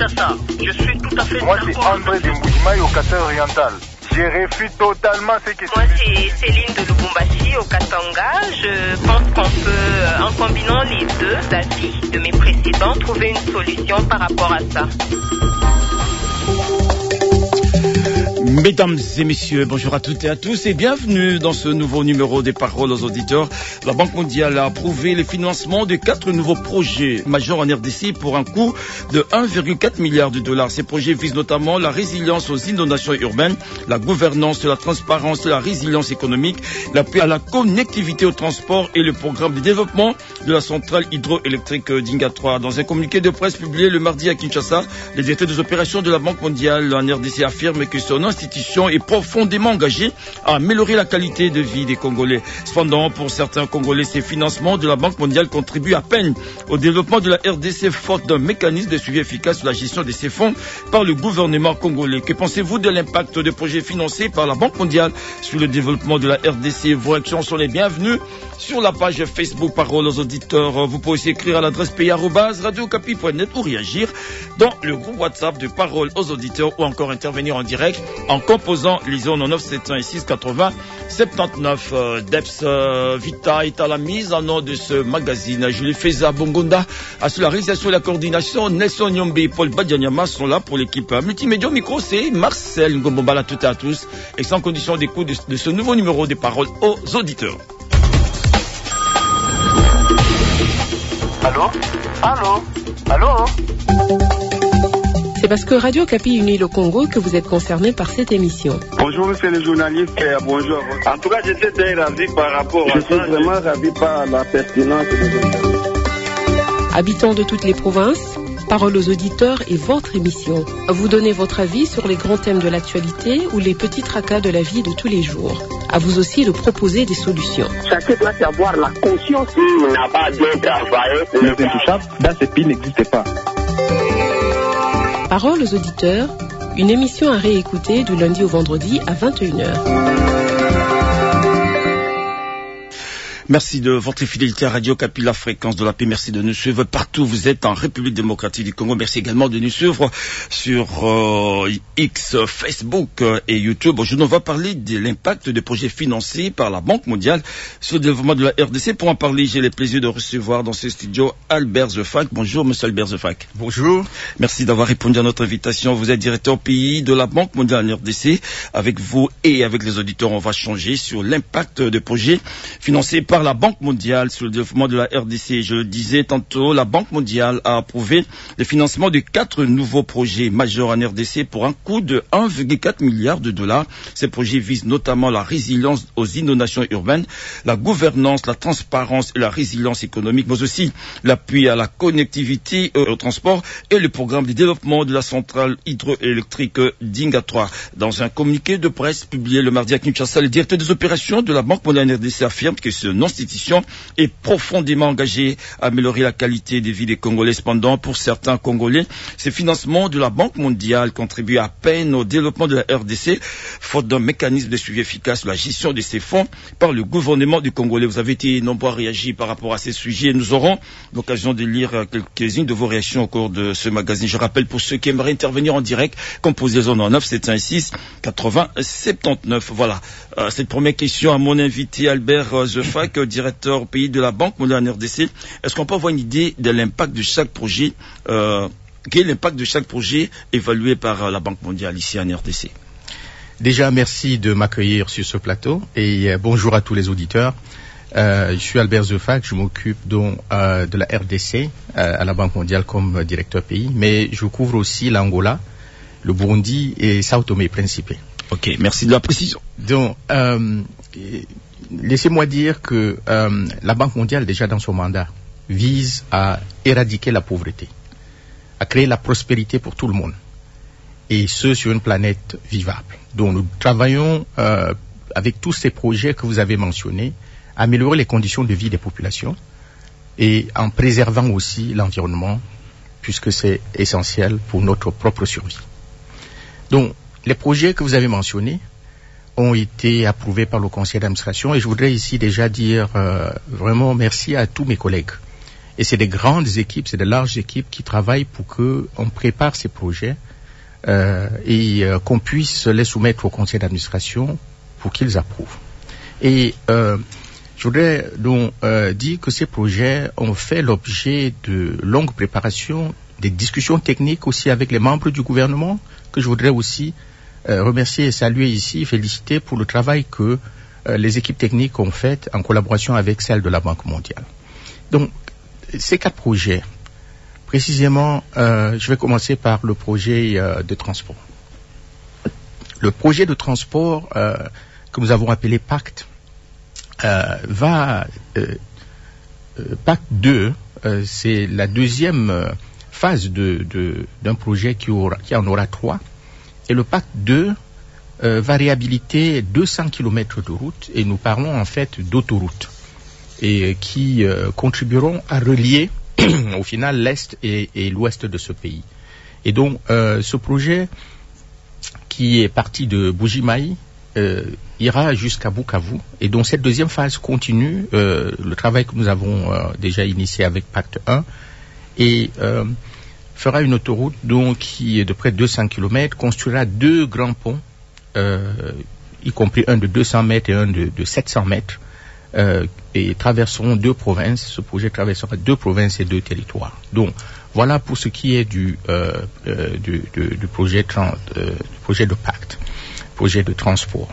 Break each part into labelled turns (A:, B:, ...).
A: Kinshasa. Je suis tout à fait
B: Moi,
A: d'accord.
B: c'est André de Mbujimaï au Kassai oriental. Je refuse totalement ce que
A: Moi, c'est Céline de Lubumbashi au Katanga. Je pense qu'on peut, en combinant les deux avis de mes précédents, trouver une solution par rapport à ça.
C: Mesdames et messieurs, bonjour à toutes et à tous et bienvenue dans ce nouveau numéro des Paroles aux auditeurs. La Banque mondiale a approuvé le financement de 4 nouveaux projets majeurs en RDC pour un coût de 1,4 milliard de dollars. Ces projets visent notamment la résilience aux inondations urbaines, la gouvernance, la transparence, la résilience économique, l'appui à la connectivité au transport et le programme de développement de la centrale hydroélectrique d'Inga 3. Dans un communiqué de presse publié le mardi à Kinshasa, le directeur des opérations de la Banque mondiale en RDC affirme que son institution est profondément engagée à améliorer la qualité de vie des Congolais. Cependant, pour certains Congolais, ces financements de la Banque mondiale contribuent à peine au développement de la RDC faute d'un mécanisme de suivi efficace sur la gestion de ces fonds par le gouvernement congolais. Que pensez-vous de l'impact des projets financés par la Banque mondiale sur le développement de la RDC? Vos réactions sont les bienvenues sur la page Facebook Paroles aux auditeurs. Vous pouvez aussi écrire à l'adresse pays@radiocapi.net ou réagir dans le groupe WhatsApp de Paroles aux auditeurs ou encore intervenir en direct en composant les 09 700 et 680 79. Deps Vita est à la mise en ordre de ce magazine. Julie Feza Bongonda assure la réalisation et la coordination. Nelson Nyombe et Paul Badianyama sont là pour l'équipe multimédia. Au micro, c'est Marcel Ngombala, toutes et à tous. Et sans condition d'écoute de ce nouveau numéro des Paroles aux auditeurs.
B: Allô? Allô? Allô?
D: C'est parce que Radio Kapi unit le Congo que vous êtes concerné par cette émission.
E: Bonjour, monsieur le journaliste. Bonjour. En tout cas, j'étais très ravi par rapport à ça. Je suis vraiment ravi par la pertinence de
D: Habitants de toutes les provinces, Paroles aux auditeurs est votre émission. Vous donnez votre avis sur les grands thèmes de l'actualité ou les petits tracas de la vie de tous les jours. À vous aussi de proposer des solutions.
F: Chacun doit avoir la conscience qu'il n'a pas bien travaillé.
E: Les intouchables dans ce pays n'existent pas.
D: Paroles aux auditeurs, une émission à réécouter du lundi au vendredi à 21h.
C: Merci de votre fidélité à Radio Kapi, la fréquence de la paix. Merci de nous suivre partout où vous êtes en République démocratique du Congo. Merci également de nous suivre sur X, Facebook et YouTube. Aujourd'hui, on va parler de l'impact des projets financés par la Banque mondiale sur le développement de la RDC. Pour en parler, j'ai le plaisir de recevoir dans ce studio Albert Zefac. Bonjour, monsieur Albert Zefac.
G: Bonjour.
C: Merci d'avoir répondu à notre invitation. Vous êtes directeur pays de la Banque mondiale en RDC. Avec vous et avec les auditeurs, on va changer sur l'impact des projets financés par la Banque mondiale sur le développement de la RDC. Je le disais tantôt, la Banque mondiale a approuvé le financement de 4 nouveaux projets majeurs en RDC pour un coût de 1,4 milliard de dollars. Ces projets visent notamment la résilience aux inondations urbaines, la gouvernance, la transparence et la résilience économique, mais aussi l'appui à la connectivité au transport et le programme de développement de la centrale hydroélectrique d'Inga 3. Dans un communiqué de presse publié le mardi à Kinshasa, le directeur des opérations de la Banque mondiale en RDC affirme que ce institution est profondément engagée à améliorer la qualité de vie des Congolais. Cependant, pour certains Congolais, ces financements de la Banque mondiale contribuent à peine au développement de la RDC, faute d'un mécanisme de suivi efficace sur la gestion de ces fonds par le gouvernement du Congolais. Vous avez été nombreux à réagir par rapport à ces sujets. Nous aurons l'occasion de lire quelques-unes de vos réactions au cours de ce magazine. Je rappelle pour ceux qui aimeraient intervenir en direct, composez 09 706 80 79. Voilà. Cette première question à mon invité Albert Zefac, directeur au pays de la Banque mondiale en RDC. Est-ce qu'on peut avoir une idée de l'impact de chaque projet, quel est l'impact de chaque projet évalué par la Banque mondiale ici en RDC?
G: Déjà, merci de m'accueillir sur ce plateau et bonjour à tous les auditeurs. Je suis Albert Zefac, je m'occupe donc de la RDC à la Banque mondiale comme directeur pays, mais je couvre aussi l'Angola, le Burundi et Sao Tomé et Principe.
C: Ok, merci de la précision.
G: Donc, laissez-moi dire que la Banque mondiale, déjà dans son mandat, vise à éradiquer la pauvreté, à créer la prospérité pour tout le monde, et ce sur une planète vivable. Donc nous travaillons avec tous ces projets que vous avez mentionnés, à améliorer les conditions de vie des populations et en préservant aussi l'environnement, puisque c'est essentiel pour notre propre survie. Donc les projets que vous avez mentionnés ont été approuvés par le conseil d'administration et je voudrais ici déjà dire vraiment merci à tous mes collègues Et c'est des grandes équipes, c'est de larges équipes qui travaillent pour qu'on prépare ces projets et qu'on puisse les soumettre au conseil d'administration pour qu'ils approuvent. Et je voudrais donc dire que ces projets ont fait l'objet de longues préparations, des discussions techniques aussi avec les membres du gouvernement, que je voudrais aussi remercier et saluer ici, féliciter pour le travail que les équipes techniques ont fait en collaboration avec celles de la Banque mondiale. Donc, ces 4 projets, précisément, je vais commencer par le projet de transport. Le projet de transport que nous avons appelé PACT PACT 2, c'est la deuxième phase d'un projet qui en aura 3. Et le PACT 2 va réhabiliter 200 km de route, et nous parlons en fait d'autoroutes, et qui contribueront à relier au final l'Est et l'Ouest de ce pays. Et donc ce projet qui est parti de Buji-Mayi ira jusqu'à Bukavu, et donc cette deuxième phase continue le travail que nous avons déjà initié avec Pacte 1, et fera une autoroute donc qui est de près de 200 km, construira 2 grands ponts, y compris un de 200 mètres et un de 700 mètres, et traverseront 2 provinces. Ce projet traversera 2 provinces et 2 territoires. Donc voilà pour ce qui est du projet de pacte, projet de transport.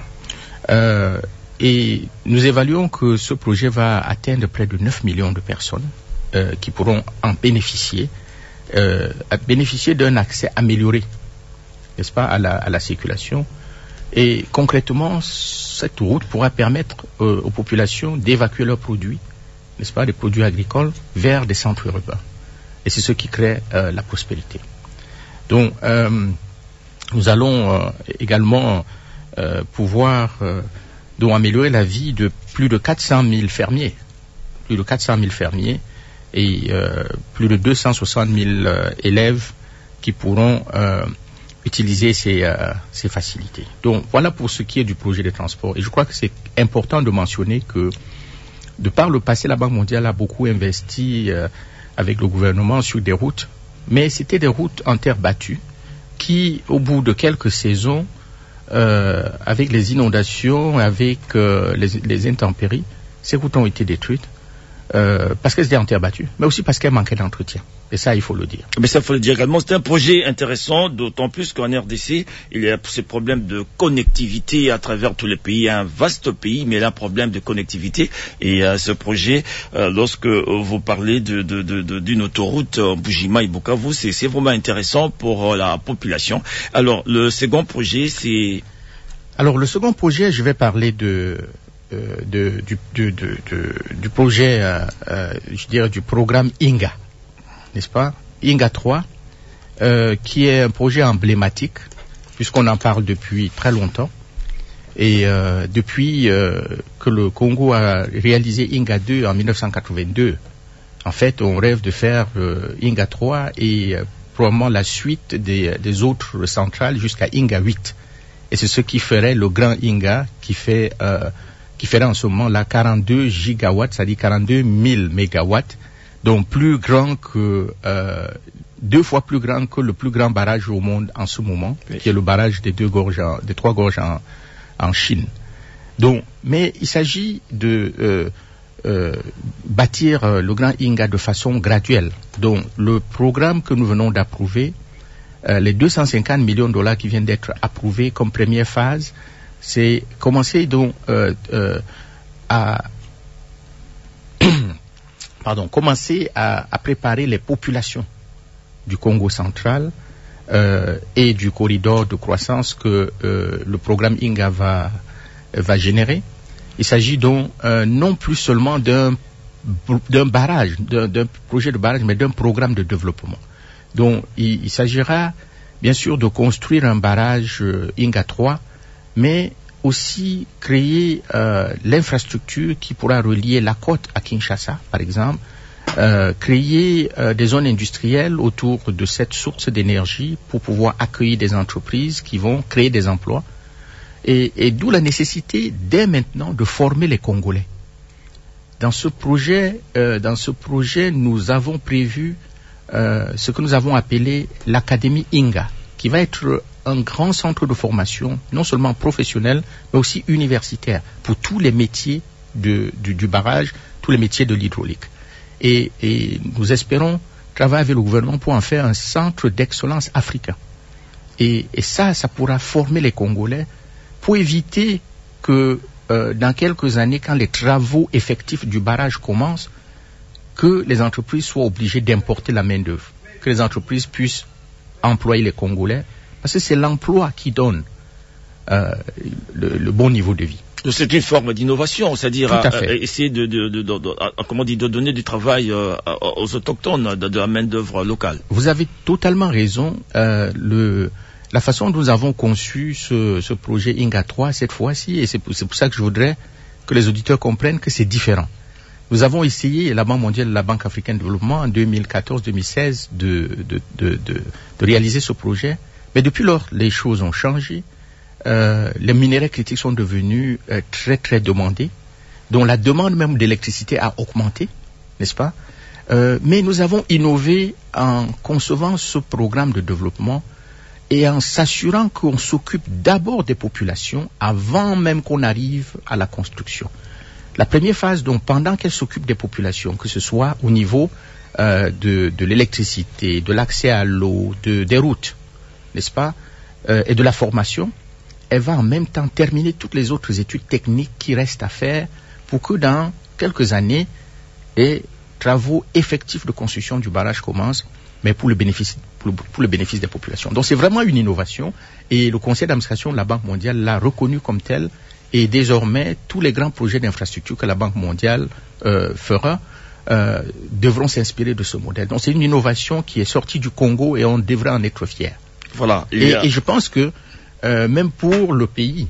G: Et nous évaluons que ce projet va atteindre près de 9 millions de personnes qui pourront en bénéficier, d'un accès amélioré, n'est-ce pas, à la circulation. Et concrètement, cette route pourra permettre aux populations d'évacuer leurs produits, n'est-ce pas, des produits agricoles, vers des centres urbains. Et c'est ce qui crée la prospérité. Donc, nous allons également pouvoir donc améliorer la vie de plus de 400 000 fermiers. Plus de 400 000 fermiers et plus de 260 000 élèves qui pourront utiliser ces facilités. Donc voilà pour ce qui est du projet de transport. Et je crois que c'est important de mentionner que de par le passé, la Banque mondiale a beaucoup investi avec le gouvernement sur des routes, mais c'était des routes en terre battue qui, au bout de quelques saisons, avec les inondations, avec les intempéries, ces routes ont été détruites parce qu'elles étaient en terre battue, mais aussi parce qu'elles manquaient d'entretien. Et ça, il faut le dire.
C: Mais ça, il faut le dire également. C'est un projet intéressant, d'autant plus qu'en RDC, il y a ces problèmes de connectivité à travers tous les pays. Il y a un vaste pays, mais il y a un problème de connectivité. Et ce projet, lorsque vous parlez d'une autoroute Buji-Mayi-Bukavu, c'est vraiment intéressant pour la population. Alors, le second projet, c'est...
G: Alors, le second projet, je vais parler du projet, je dirais, du programme INGA. N'est-ce pas, INGA 3, qui est un projet emblématique, puisqu'on en parle depuis très longtemps. Et depuis que le Congo a réalisé INGA 2 en 1982, en fait, on rêve de faire INGA 3 et probablement la suite des autres centrales jusqu'à INGA 8. Et c'est ce qui ferait le grand INGA qui ferait en ce moment là 42 gigawatts, c'est-à-dire 42 000 mégawatts, donc plus grand que 2 fois plus grand que le plus grand barrage au monde en ce moment, oui, qui est le barrage des 3 gorges en Chine. Donc, mais il s'agit de bâtir le grand INGA de façon graduelle. Donc, le programme que nous venons d'approuver, les 250 millions de dollars qui viennent d'être approuvés comme première phase, c'est commencer donc commencer à préparer les populations du Congo central et du corridor de croissance que le programme INGA va générer. Il s'agit donc non plus seulement d'un barrage, d'un projet de barrage, mais d'un programme de développement. Donc il s'agira bien sûr de construire un barrage INGA 3, mais aussi créer l'infrastructure qui pourra relier la côte à Kinshasa, par exemple, créer des zones industrielles autour de cette source d'énergie pour pouvoir accueillir des entreprises qui vont créer des emplois, et d'où la nécessité dès maintenant de former les Congolais. Dans ce projet, nous avons prévu ce que nous avons appelé l'Académie Inga, qui va être un grand centre de formation, non seulement professionnel, mais aussi universitaire, pour tous les métiers du barrage, tous les métiers de l'hydraulique. Et nous espérons travailler avec le gouvernement pour en faire un centre d'excellence africain. Et ça pourra former les Congolais pour éviter que dans quelques années, quand les travaux effectifs du barrage commencent, que les entreprises soient obligées d'importer la main-d'œuvre, que les entreprises puissent employer les Congolais, parce que c'est l'emploi qui donne le bon niveau de vie.
C: C'est une forme d'innovation, c'est-à-dire essayer de donner du travail aux autochtones, de la main-d'œuvre locale.
G: Vous avez totalement raison. La façon dont nous avons conçu ce projet Inga 3 cette fois-ci, et c'est pour ça que je voudrais que les auditeurs comprennent que c'est différent. Nous avons essayé, la Banque mondiale et la Banque africaine de développement, en 2014-2016, de réaliser ce projet. Mais depuis lors, les choses ont changé. Les minerais critiques sont devenus très très demandés, dont la demande même d'électricité a augmenté, n'est-ce pas? Mais nous avons innové en concevant ce programme de développement et en s'assurant qu'on s'occupe d'abord des populations avant même qu'on arrive à la construction. La première phase, donc, pendant qu'elle s'occupe des populations, que ce soit au niveau de l'électricité, de l'accès à l'eau, des routes, n'est-ce pas, et de la formation, elle va en même temps terminer toutes les autres études techniques qui restent à faire pour que dans quelques années, les travaux effectifs de construction du barrage commencent, mais pour le bénéfice des populations. Donc c'est vraiment une innovation et le conseil d'administration de la Banque mondiale l'a reconnu comme tel et désormais tous les grands projets d'infrastructure que la Banque mondiale fera devront s'inspirer de ce modèle. Donc c'est une innovation qui est sortie du Congo et on devrait en être fiers.
C: Voilà.
G: Et je pense que même pour le pays,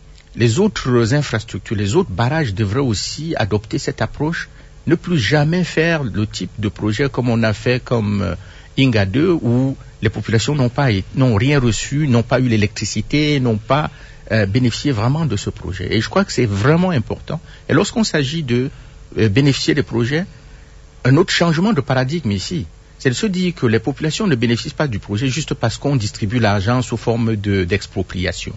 G: les autres infrastructures, les autres barrages devraient aussi adopter cette approche, ne plus jamais faire le type de projet comme on a fait comme Inga 2 où les populations n'ont rien reçu, n'ont pas eu l'électricité, n'ont pas bénéficié vraiment de ce projet. Et je crois que c'est vraiment important. Et lorsqu'on s'agit de bénéficier des projets, un autre changement de paradigme ici, c'est de se dire que les populations ne bénéficient pas du projet juste parce qu'on distribue l'argent sous forme d'expropriation.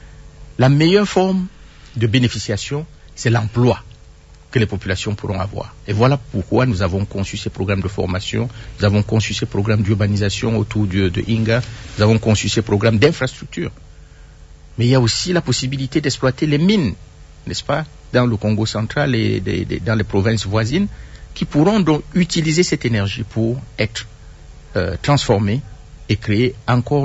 G: La meilleure forme de bénéficiation, c'est l'emploi que les populations pourront avoir. Et voilà pourquoi nous avons conçu ces programmes de formation, nous avons conçu ces programmes d'urbanisation autour de Inga, nous avons conçu ces programmes d'infrastructure. Mais il y a aussi la possibilité d'exploiter les mines, n'est-ce pas, dans le Congo central et dans les provinces voisines, qui pourront donc utiliser cette énergie pour être transformée et créer encore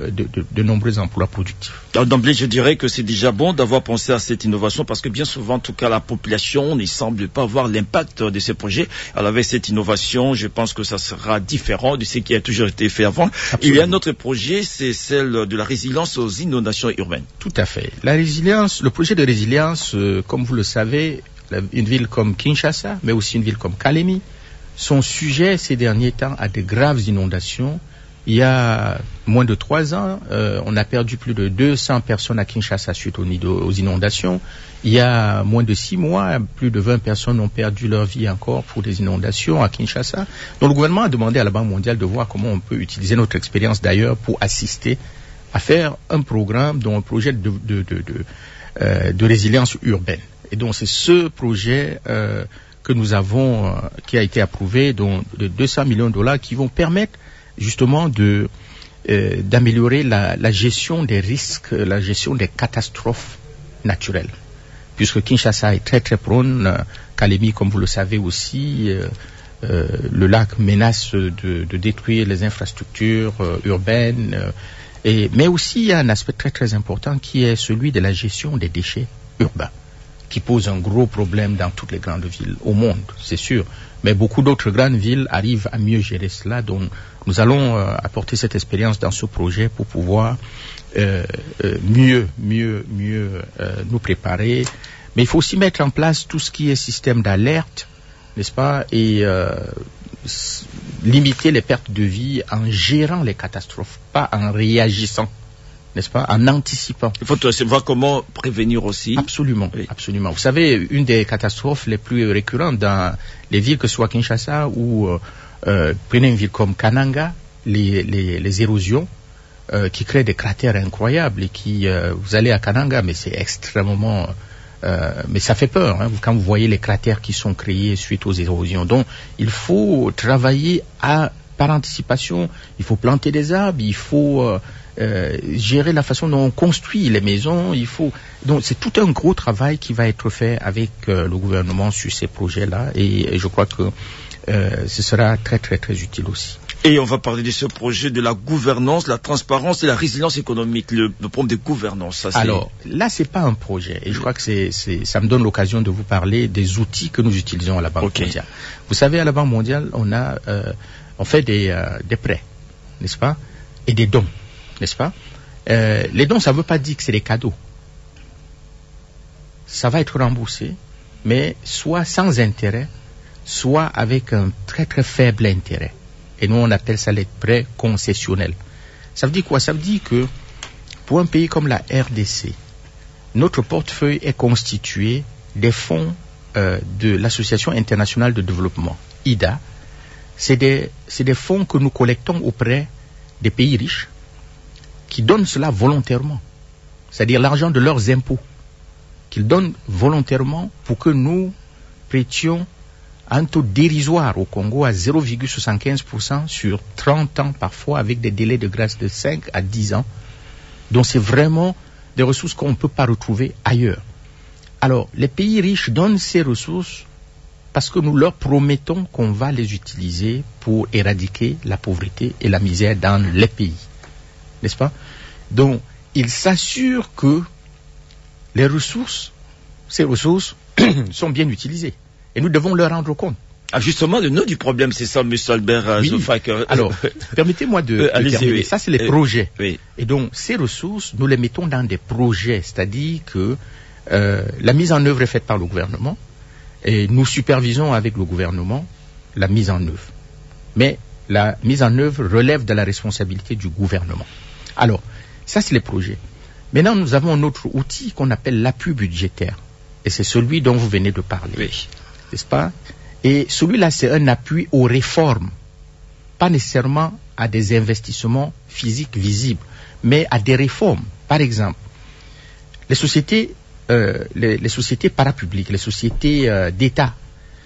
G: de nombreux emplois productifs.
C: D'emblée, je dirais que c'est déjà bon d'avoir pensé à cette innovation parce que bien souvent, en tout cas, la population ne semble pas voir l'impact de ces projets. Alors avec cette innovation, je pense que ça sera différent de ce qui a toujours été fait avant. Absolument. Il y a un autre projet, c'est celle de la résilience aux inondations urbaines.
G: Tout à fait. La résilience, le projet de résilience, comme vous le savez, une ville comme Kinshasa, mais aussi une ville comme Kalemi, sont sujets ces derniers temps à de graves inondations. Il y a moins de 3 ans, on a perdu plus de 200 personnes à Kinshasa suite aux inondations. Il y a moins de 6 mois, plus de 20 personnes ont perdu leur vie encore pour des inondations à Kinshasa. Donc le gouvernement a demandé à la Banque mondiale de voir comment on peut utiliser notre expérience d'ailleurs pour assister à faire un programme, dont un projet de résilience urbaine. Et donc c'est ce projet que nous avons, qui a été approuvé, dont de 200 millions de dollars qui vont permettre justement d'améliorer la gestion des risques, la gestion des catastrophes naturelles. Puisque Kinshasa est très très prône, Kalemi, comme vous le savez aussi, le lac menace de détruire les infrastructures urbaines, mais aussi il y a un aspect très très important qui est celui de la gestion des déchets urbains, qui pose un gros problème dans toutes les grandes villes au monde, c'est sûr. Mais beaucoup d'autres grandes villes arrivent à mieux gérer cela. Donc, nous allons apporter cette expérience dans ce projet pour pouvoir mieux nous préparer. Mais il faut aussi mettre en place tout ce qui est système d'alerte, n'est-ce pas, et limiter les pertes de vie en gérant les catastrophes, pas en réagissant n'est-ce pas, en anticipant.
C: Il faut voir comment prévenir aussi.
G: Absolument,
C: oui.
G: Absolument. Vous savez, une des catastrophes les plus récurrentes dans les villes que ce soit Kinshasa ou prenez une ville comme Kananga, les érosions qui créent des cratères incroyables et qui, vous allez à Kananga, mais c'est extrêmement, mais ça fait peur hein, quand vous voyez les cratères qui sont créés suite aux érosions. Donc, il faut travailler par anticipation. Il faut planter des arbres, il faut gérer la façon dont on construit les maisons. Donc c'est tout un gros travail qui va être fait avec le gouvernement sur ces projets-là, et je crois que ce sera très très très utile aussi.
C: Et on va parler de ce projet de la gouvernance, la transparence et la résilience économique, le problème de gouvernance.
G: Alors là, c'est pas un projet, et je crois que ça me donne l'occasion de vous parler des outils que nous utilisons à la Banque mondiale. Vous savez, à la Banque mondiale, on fait des prêts, n'est-ce pas, et des dons, n'est-ce pas. Les dons, ça ne veut pas dire que c'est des cadeaux. Ça va être remboursé, mais soit sans intérêt, soit avec un très très faible intérêt. Et nous, on appelle ça les prêts concessionnels. Ça veut dire quoi? Ça veut dire que pour un pays comme la RDC, notre portefeuille est constitué des fonds de l'Association internationale de développement, IDA. C'est des fonds que nous collectons auprès des pays riches qui donnent cela volontairement, c'est-à-dire l'argent de leurs impôts, qu'ils donnent volontairement pour que nous prêtions un taux dérisoire au Congo à 0,75% sur 30 ans parfois, avec des délais de grâce de 5 à 10 ans. Donc c'est vraiment des ressources qu'on ne peut pas retrouver ailleurs. Alors les pays riches donnent ces ressources parce que nous leur promettons qu'on va les utiliser pour éradiquer la pauvreté et la misère dans les pays, n'est-ce pas? Donc ils s'assurent que ces ressources sont bien utilisées. Et nous devons leur rendre compte.
C: Ah, justement, le nœud du problème, c'est ça, M. Albert Zoufak.
G: Alors, permettez-moi de terminer. Oui. Ça, c'est les projets.
C: Oui.
G: Et donc, ces ressources, nous les mettons dans des projets. C'est-à-dire que la mise en œuvre est faite par le gouvernement. Et nous supervisons avec le gouvernement la mise en œuvre. Mais la mise en œuvre relève de la responsabilité du gouvernement. Alors, ça, c'est les projets. Maintenant, nous avons un autre outil qu'on appelle l'appui budgétaire. Et c'est celui dont vous venez de parler.
C: Oui.
G: N'est-ce pas? Et celui-là, c'est un appui aux réformes, pas nécessairement à des investissements physiques visibles, mais à des réformes. Par exemple, les sociétés parapubliques, les sociétés d'État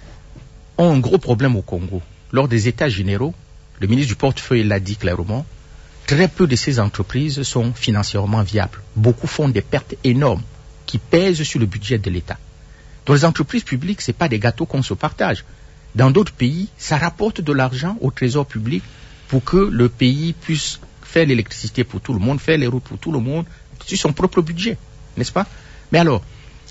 G: ont un gros problème au Congo. Lors des États généraux, le ministre du portefeuille l'a dit clairement, très peu de ces entreprises sont financièrement viables. Beaucoup font des pertes énormes qui pèsent sur le budget de l'État. Dans les entreprises publiques, ce n'est pas des gâteaux qu'on se partage. Dans d'autres pays, ça rapporte de l'argent au trésor public pour que le pays puisse faire l'électricité pour tout le monde, faire les routes pour tout le monde, sur son propre budget, n'est-ce pas? Mais alors,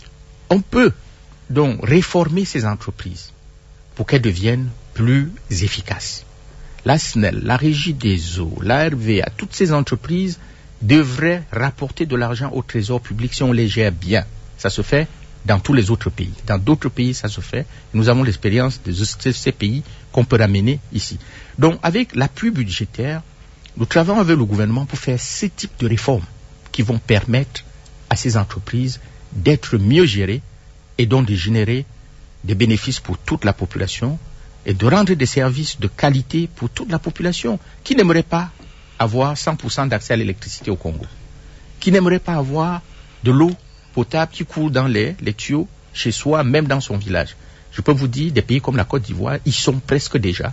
G: on peut donc réformer ces entreprises pour qu'elles deviennent plus efficaces. La SNEL, la Régie des eaux, la RVA, toutes ces entreprises devraient rapporter de l'argent au trésor public si on les gère bien. Ça se fait dans tous les autres pays. Dans d'autres pays, ça se fait. Nous avons l'expérience de ces pays qu'on peut ramener ici. Donc, avec l'appui budgétaire, nous travaillons avec le gouvernement pour faire ces types de réformes qui vont permettre à ces entreprises d'être mieux gérées et donc de générer des bénéfices pour toute la population et de rendre des services de qualité pour toute la population. Qui n'aimerait pas avoir 100% d'accès à l'électricité au Congo? Qui n'aimerait pas avoir de l'eau potable qui coule dans les tuyaux chez soi, même dans son village? Je peux vous dire, des pays comme la Côte d'Ivoire, ils sont presque déjà.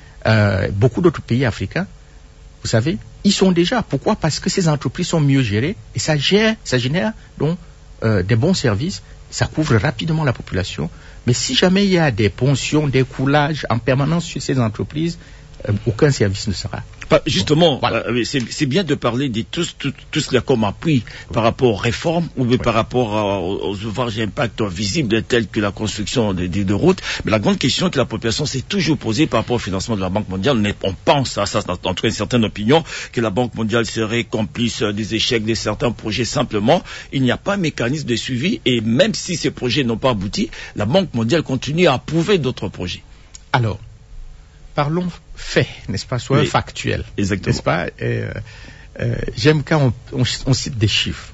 G: Beaucoup d'autres pays africains, vous savez, ils sont déjà. Pourquoi? Parce que ces entreprises sont mieux gérées et ça génère donc des bons services, ça couvre rapidement la population. Mais si jamais il y a des ponctions, des coulages en permanence sur ces entreprises, aucun service ne sera.
C: Justement, voilà. C'est bien de parler de tout cela comme appui par rapport aux réformes ou par rapport aux ouvrages d'impact visibles tels que la construction de routes. Mais la grande question que la population s'est toujours posée par rapport au financement de la Banque mondiale, on pense à ça, en tout cas une certaine opinion, que la Banque mondiale serait complice des échecs de certains projets. Simplement, il n'y a pas un mécanisme de suivi et même si ces projets n'ont pas abouti, la Banque mondiale continue à approuver d'autres projets.
G: Alors, parlons fait, n'est-ce pas, soit factuel,
C: exactement.
G: N'est-ce pas? j'aime quand on cite des chiffres.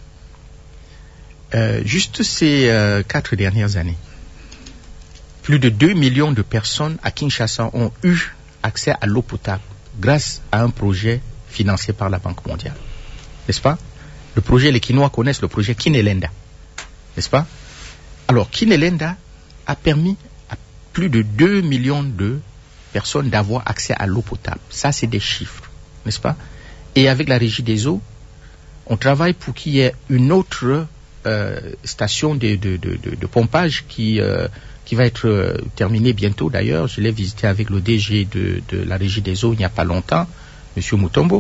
G: Juste ces 4 dernières années, plus de 2 millions de personnes à Kinshasa ont eu accès à l'eau potable grâce à un projet financé par la Banque mondiale. N'est-ce pas? Le projet, les Kinois connaissent le projet Kinelenda. N'est-ce pas? Alors, Kinelenda a permis à plus de 2 millions de personnes d'avoir accès à l'eau potable. Ça, c'est des chiffres. N'est-ce pas? Et avec la Régie des eaux, on travaille pour qu'il y ait une autre station de pompage qui va être terminée bientôt d'ailleurs. Je l'ai visité avec le DG de la Régie des eaux il n'y a pas longtemps, M. Mutombo,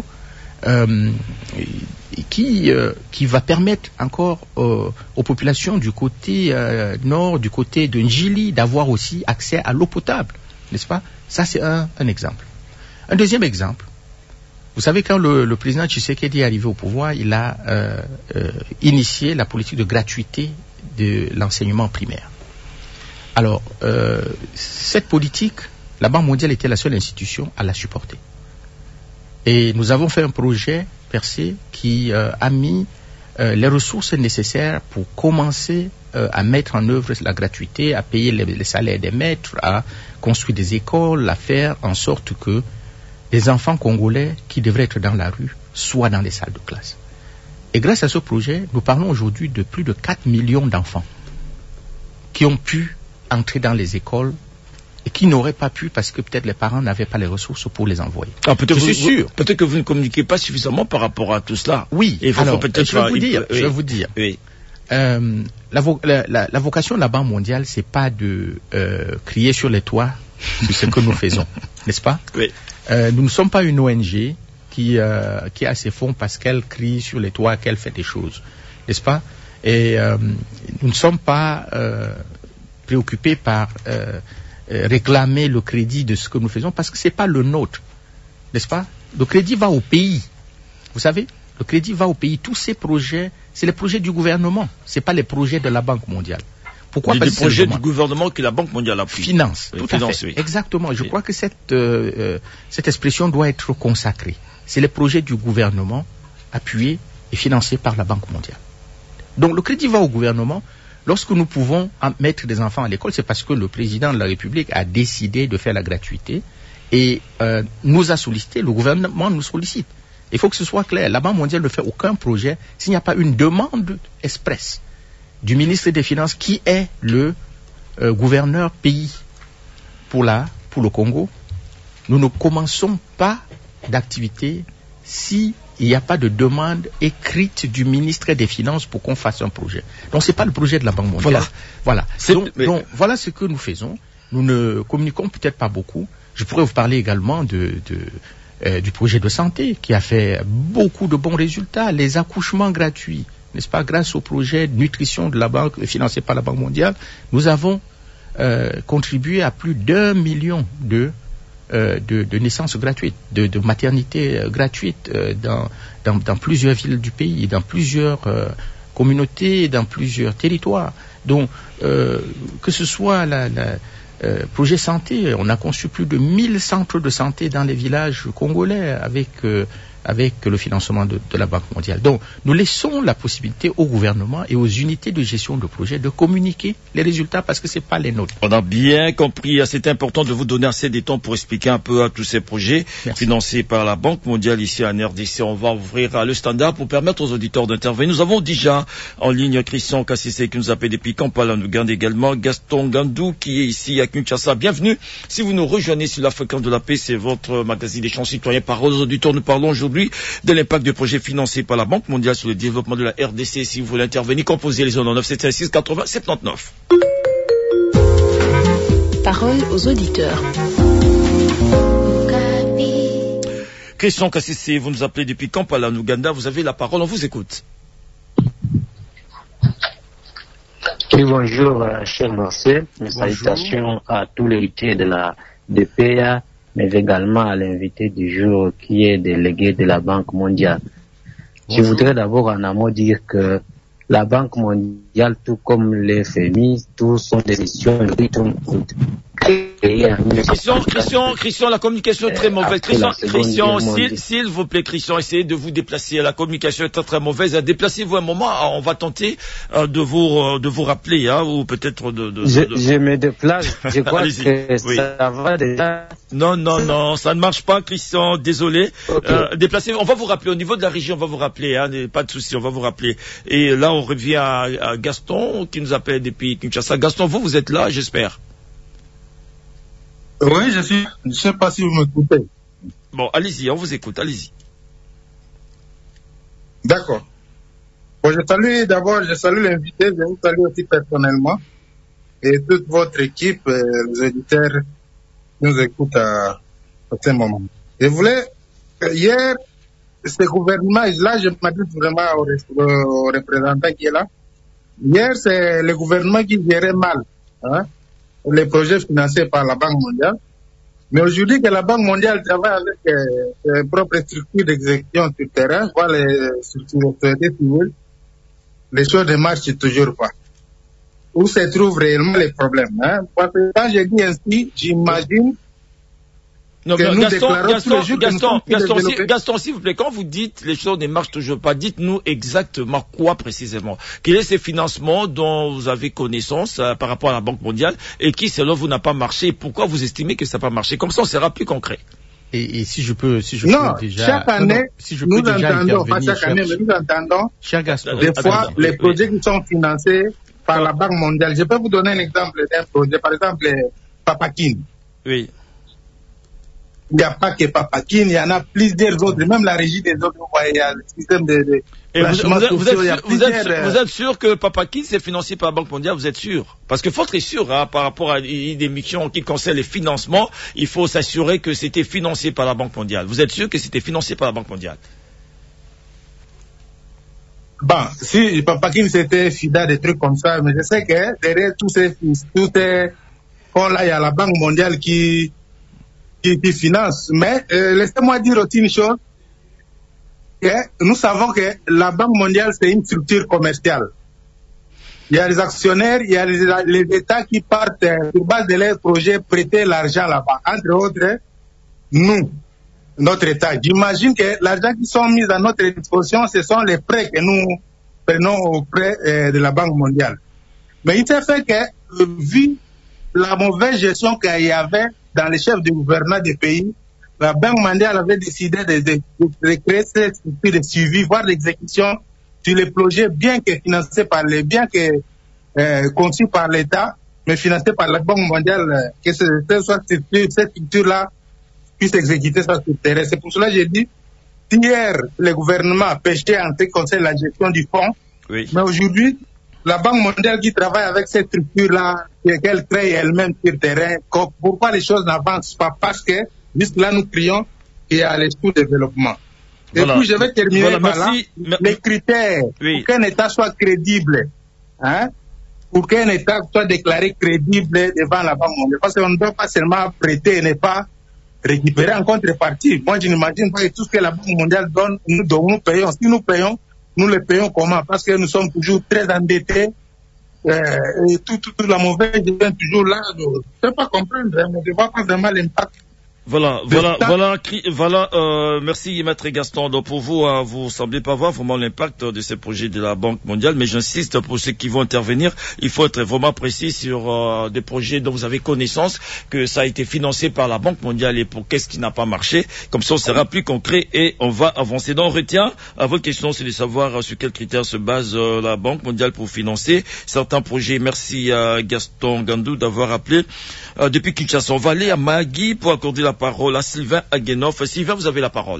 G: qui va permettre encore aux populations du côté nord, du côté de Njili, d'avoir aussi accès à l'eau potable. N'est-ce pas? Ça, c'est un exemple. Un deuxième exemple. Vous savez, quand le président Tshisekedi est arrivé au pouvoir, il a initié la politique de gratuité de l'enseignement primaire. Alors, cette politique, la Banque mondiale était la seule institution à la supporter. Et nous avons fait un projet percé qui a mis les ressources nécessaires pour commencer à mettre en œuvre la gratuité, à payer les salaires des maîtres, à construire des écoles, à faire en sorte que les enfants congolais qui devraient être dans la rue soient dans les salles de classe. Et grâce à ce projet, nous parlons aujourd'hui de plus de 4 millions d'enfants qui ont pu entrer dans les écoles et qui n'auraient pas pu parce que peut-être les parents n'avaient pas les ressources pour les envoyer.
C: Ah, je suis sûr. Peut-être que vous ne communiquez pas suffisamment par rapport à tout cela.
G: Oui,
C: et alors,
G: je vais vous dire.
C: Oui.
G: La vocation de la Banque mondiale, c'est pas de crier sur les toits sur ce que nous faisons, n'est-ce pas?
C: Oui.
G: Nous ne sommes pas une ONG qui a ses fonds parce qu'elle crie sur les toits qu'elle fait des choses, n'est-ce pas? Et nous ne sommes pas préoccupés par réclamer le crédit de ce que nous faisons parce que c'est pas le nôtre, n'est-ce pas? Le crédit va au pays. Vous savez, le crédit va au pays. Tous ces projets, c'est les projets du gouvernement, c'est pas les projets de la Banque mondiale. Pourquoi? Parce que
C: des projets du gouvernement que la Banque mondiale appuie.
G: Finance, tout à fait.
C: Oui.
G: Exactement. Je crois que cette expression doit être consacrée. C'est les projets du gouvernement appuyés et financés par la Banque mondiale. Donc le crédit va au gouvernement. Lorsque nous pouvons mettre des enfants à l'école, c'est parce que le président de la République a décidé de faire la gratuité et nous a sollicité, le gouvernement nous sollicite. Il faut que ce soit clair. La Banque mondiale ne fait aucun projet s'il n'y a pas une demande expresse du ministre des Finances qui est le gouverneur pays pour le Congo. Nous ne commençons pas d'activité s'il n'y a pas de demande écrite du ministre des Finances pour qu'on fasse un projet. Donc c'est pas le projet de la Banque mondiale. Voilà. Donc voilà ce que nous faisons. Nous ne communiquons peut-être pas beaucoup. Je pourrais vous parler également du projet de santé qui a fait beaucoup de bons résultats. Les accouchements gratuits, n'est-ce pas, grâce au projet de nutrition de la banque financé par la Banque mondiale, nous avons contribué à plus d'1 million de naissances gratuites, de maternités gratuites dans plusieurs villes du pays, dans plusieurs communautés, dans plusieurs territoires. Donc, que ce soit projet santé, on a conçu plus de 1000 centres de santé dans les villages congolais avec le financement de la Banque mondiale. Donc, nous laissons la possibilité au gouvernement et aux unités de gestion de projet de communiquer les résultats parce que c'est pas les nôtres.
C: On a bien compris. C'est important de vous donner assez de temps pour expliquer un peu à tous ces projets financés par la Banque mondiale ici en RDC. On va ouvrir le standard pour permettre aux auditeurs d'intervenir. Nous avons déjà en ligne Christian Kassissé qui nous appelle depuis Kampala, nous garde également Gaston Gandou qui est ici à Kinshasa. Bienvenue. Si vous nous rejoignez sur la fréquence de la paix, c'est votre magazine des champs citoyens. Parole aux auditeurs, nous parlons aujourd'hui de l'impact du projet financé par la Banque mondiale sur le développement de la RDC. Si vous voulez intervenir, composez les 09 756 80 79.
D: Parole aux auditeurs.
C: Christian Kassissé, vous nous appelez depuis Kampala, en Ouganda. Vous avez la parole, on vous écoute.
H: Oui, bonjour, cher Marcel. Mes salutations à tous les héritiers de la DPA, mais également à l'invité du jour qui est délégué de la Banque mondiale. Bonjour. Je voudrais d'abord en amont dire que la Banque mondiale, tout comme les FMI, tous sont des institutions créé en 1980.
C: Christian, la communication est très mauvaise. Christian, s'il vous plaît, Christian, essayez de vous déplacer. La communication est très, très mauvaise. Déplacez-vous un moment. On va tenter de vous rappeler, hein, ou peut-être
H: Je me déplace. Je crois que ça va déjà.
C: Non, ça ne marche pas, Christian. Désolé. Okay. Déplacez-vous. On va vous rappeler. Au niveau de la région, on va vous rappeler. Hein, pas de souci, on va vous rappeler. Et là, on revient à Gaston, qui nous appelle depuis Kinshasa. Gaston, vous êtes là, j'espère.
I: Oui, je suis. Je ne sais pas si vous m'écoutez.
C: Bon, allez-y, on vous écoute, allez-y.
I: D'accord. Bon, je salue l'invité, je vous salue aussi personnellement et toute votre équipe, les auditeurs qui nous écoutent à ce moment. Je voulais, hier, ce gouvernement, je m'adresse vraiment au représentant qui est là. Hier, c'est le gouvernement qui gérait mal, hein, les projets financés par la Banque mondiale. Mais aujourd'hui que la Banque mondiale travaille avec ses propres structures d'exécution sur le terrain, voire les structures de société civile, les choses ne marchent toujours pas. Où se trouvent réellement les problèmes, hein? Parce que quand je dis ainsi, j'imagine
C: Gaston, s'il vous plaît, quand vous dites les choses ne marchent toujours pas, dites-nous exactement quoi précisément. Quels sont ces financements dont vous avez connaissance par rapport à la Banque mondiale et qui, selon vous, n'a pas marché? Pourquoi vous estimez que ça n'a pas marché? Comme ça, on sera plus concret.
G: Et si je peux déjà...
I: Chaque année, nous entendons,
G: cher Gaston,
I: des fois, les projets qui sont financés par la Banque mondiale. Je peux vous donner un exemple d'un projet, par exemple, Papakine.
C: Oui.
I: Il n'y a pas que Papakine, il y en a plusieurs autres, même la régie des autres, vous voyez, il y a le système de
C: vous êtes sûr que Papakine c'est financé par la Banque mondiale, vous êtes sûr? Parce qu'il faut être sûr, hein, par rapport à des missions qui concernent les financements, il faut s'assurer que c'était financé par la Banque mondiale. Vous êtes sûr que c'était financé par la Banque mondiale?
I: Bon, si Papakine c'était FIDA, des trucs comme ça, mais je sais que derrière tous ces fonds là, il y a la Banque mondiale qui finance. Mais laissez-moi dire aussi une chose, que nous savons que la Banque mondiale, c'est une structure commerciale. Il y a les actionnaires, il y a les États qui partent sur base de leurs projets prêter l'argent là-bas. Entre autres, nous, notre État. J'imagine que l'argent qui sont mis à notre disposition, ce sont les prêts que nous prenons auprès de la Banque mondiale. Mais il s'est fait que, vu la mauvaise gestion qu'il y avait dans les chefs de gouvernement des pays, la Banque mondiale avait décidé de créer cette structure de suivi, voire d'exécution sur les projets bien que financés par conçus par l'État, mais financés par la Banque mondiale, que cette structure-là puisse exécuter ça sur le terrain. C'est pour cela que j'ai dit, hier, le gouvernement pêchait en ce qui concerne la gestion du fonds,
C: oui. Mais
I: aujourd'hui, la Banque mondiale qui travaille avec cette structure-là, qu'elle crée elle-même sur le terrain, pourquoi les choses n'avancent pas? Parce que, jusque-là, nous crions qu'il y a les sous-développement.
C: Voilà.
I: Et puis, je vais terminer par là. Les critères pour qu'un État soit crédible, hein, pour qu'un État soit déclaré crédible devant la Banque mondiale. Parce qu'on ne doit pas seulement prêter et ne pas récupérer en contrepartie. Moi, je n'imagine pas que tout ce que la Banque mondiale donne, nous payons. Si nous payons, nous le payons comment? Parce que nous sommes toujours très endettés. Et toute la mauvaise vient toujours là. Je ne peux pas comprendre, mais je ne vois pas vraiment l'impact.
C: Voilà, merci Maître Gaston. Donc pour vous, vous semblez pas voir vraiment l'impact de ces projets de la Banque mondiale, mais j'insiste pour ceux qui vont intervenir, il faut être vraiment précis sur des projets dont vous avez connaissance, que ça a été financé par la Banque mondiale et pour qu'est-ce qui n'a pas marché. Comme ça, on sera plus concret et on va avancer. Donc on retient, votre question, c'est de savoir sur quels critères se base la Banque mondiale pour financer certains projets. Merci à Gaston Gandou d'avoir appelé depuis Kinshasa. On va aller à Magui pour accorder la parole à Sylvain Aguenoff. Sylvain, vous avez la parole.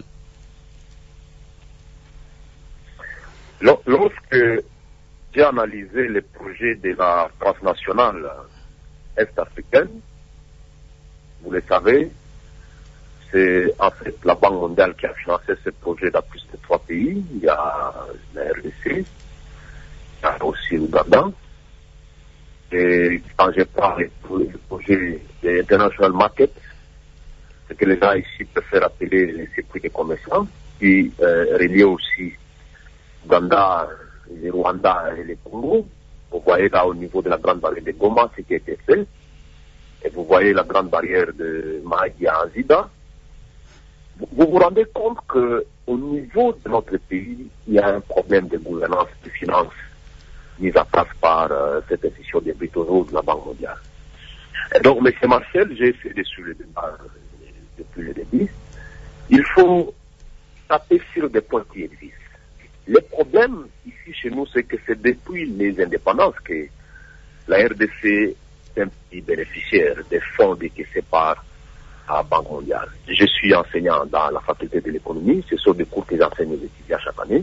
J: Lorsque j'ai analysé les projets de la transnationale est-africaine, vous le savez, c'est en fait la Banque mondiale qui a financé ce projet dans plus de 3 pays. Il y a la RDC, il y a aussi l'Ouganda. Et quand je parle du projet de l'International Market, ce que les gens ici préfèrent appeler les circuits de commerçants, qui relient aussi Ouganda, le Rwanda et le Congo. Vous voyez là au niveau de la grande vallée de Goma ce qui a été fait. Et vous voyez la grande barrière de Mahagi à Anzida, vous vous rendez compte qu'au niveau de notre pays, il y a un problème de gouvernance de finances mise en place par cette institution des Bretton de la Banque mondiale. Et donc, M. Marcel, j'ai essayé de suivre le débat depuis le début. Il faut taper sur des points qui existent. Le problème ici chez nous, c'est que c'est depuis les indépendances que la RDC est un petit bénéficiaire des fonds qui séparent à la Banque mondiale. Je suis enseignant dans la faculté de l'économie, ce sont des cours que j'enseigne aux étudiants chaque année.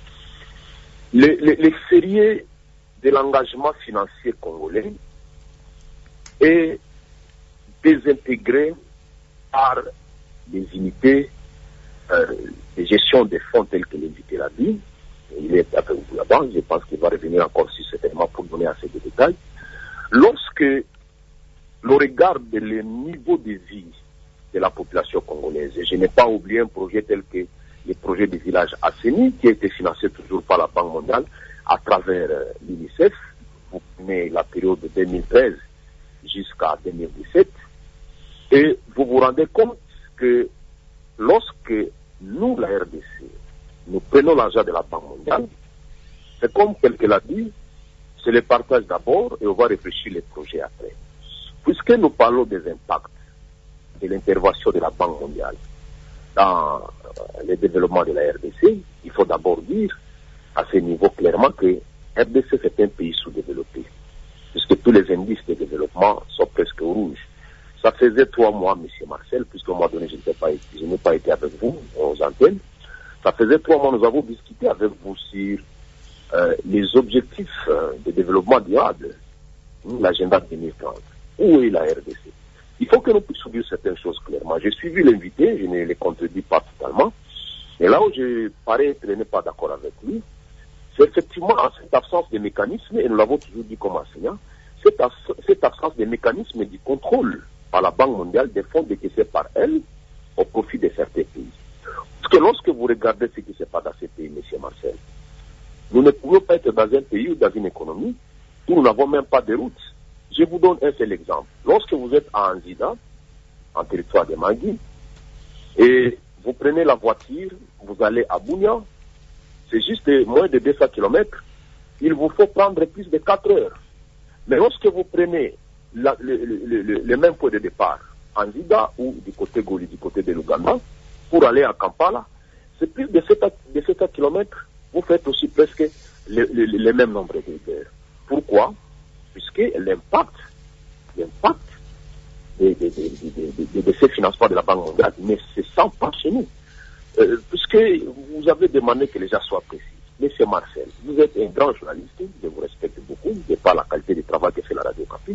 J: Les sérieux de l'engagement financier congolais est désintégré par des unités de gestion des fonds tels que l'invité l'a dit. Il est avec vous là-bas, je pense qu'il va revenir encore sur cet élément pour donner assez de détails. Lorsque l'on regarde le niveau de vie de la population congolaise, et je n'ai pas oublié un projet tel que le projet des villages assainis, qui a été financé toujours par la Banque mondiale à travers l'UNICEF, vous prenez la période de 2013 jusqu'à 2017, et vous vous rendez compte que lorsque nous, la RDC, nous prenons l'argent de la Banque mondiale, c'est comme quelqu'un l'a dit, c'est le partage d'abord et on va réfléchir les projets après. Puisque nous parlons des impacts de l'intervention de la Banque mondiale dans le développement de la RDC, il faut d'abord dire à ce niveau clairement que RDC c'est un pays sous-développé, puisque tous les indices de développement sont presque rouges. Ça faisait 3 mois, M. Marcel, puisqu'au mois donné, je n'ai pas été avec vous aux antennes. Ça faisait 3 mois, nous avons discuté avec vous sur les objectifs de développement durable, l'agenda 2030. Où est la RDC? Il faut que nous puissions dire certaines choses clairement. J'ai suivi l'invité, je ne les contredis pas totalement. Et là où je parais être n'est pas d'accord avec lui, c'est effectivement cette absence de mécanismes, et nous l'avons toujours dit comme enseignant, cette absence de mécanismes du contrôle par la Banque mondiale des fonds décaissés par elle au profit de certains pays. Parce que lorsque vous regardez ce qui se passe dans ces pays, M. Marcel, nous ne pouvons pas être dans un pays ou dans une économie où nous n'avons même pas de route. Je vous donne un seul exemple. Lorsque vous êtes à Anzida, en territoire de Mahagi, et vous prenez la voiture, vous allez à Bunia, c'est juste moins de 200 km, il vous faut prendre plus de 4 heures. Mais lorsque vous prenez le même point de départ, Anzida ou du côté Goli, du côté de l'Ouganda, pour aller à Kampala, c'est plus de 700 km, vous faites aussi presque le même nombre d'heures. Pourquoi? Puisque l'impact de ces financements de la Banque mondiale ne se sent pas chez nous. Puisque vous avez demandé que les gens soient précis. Monsieur Marcel, vous êtes un grand journaliste, je vous respecte beaucoup, de par la qualité du travail que fait la Radio Okapi.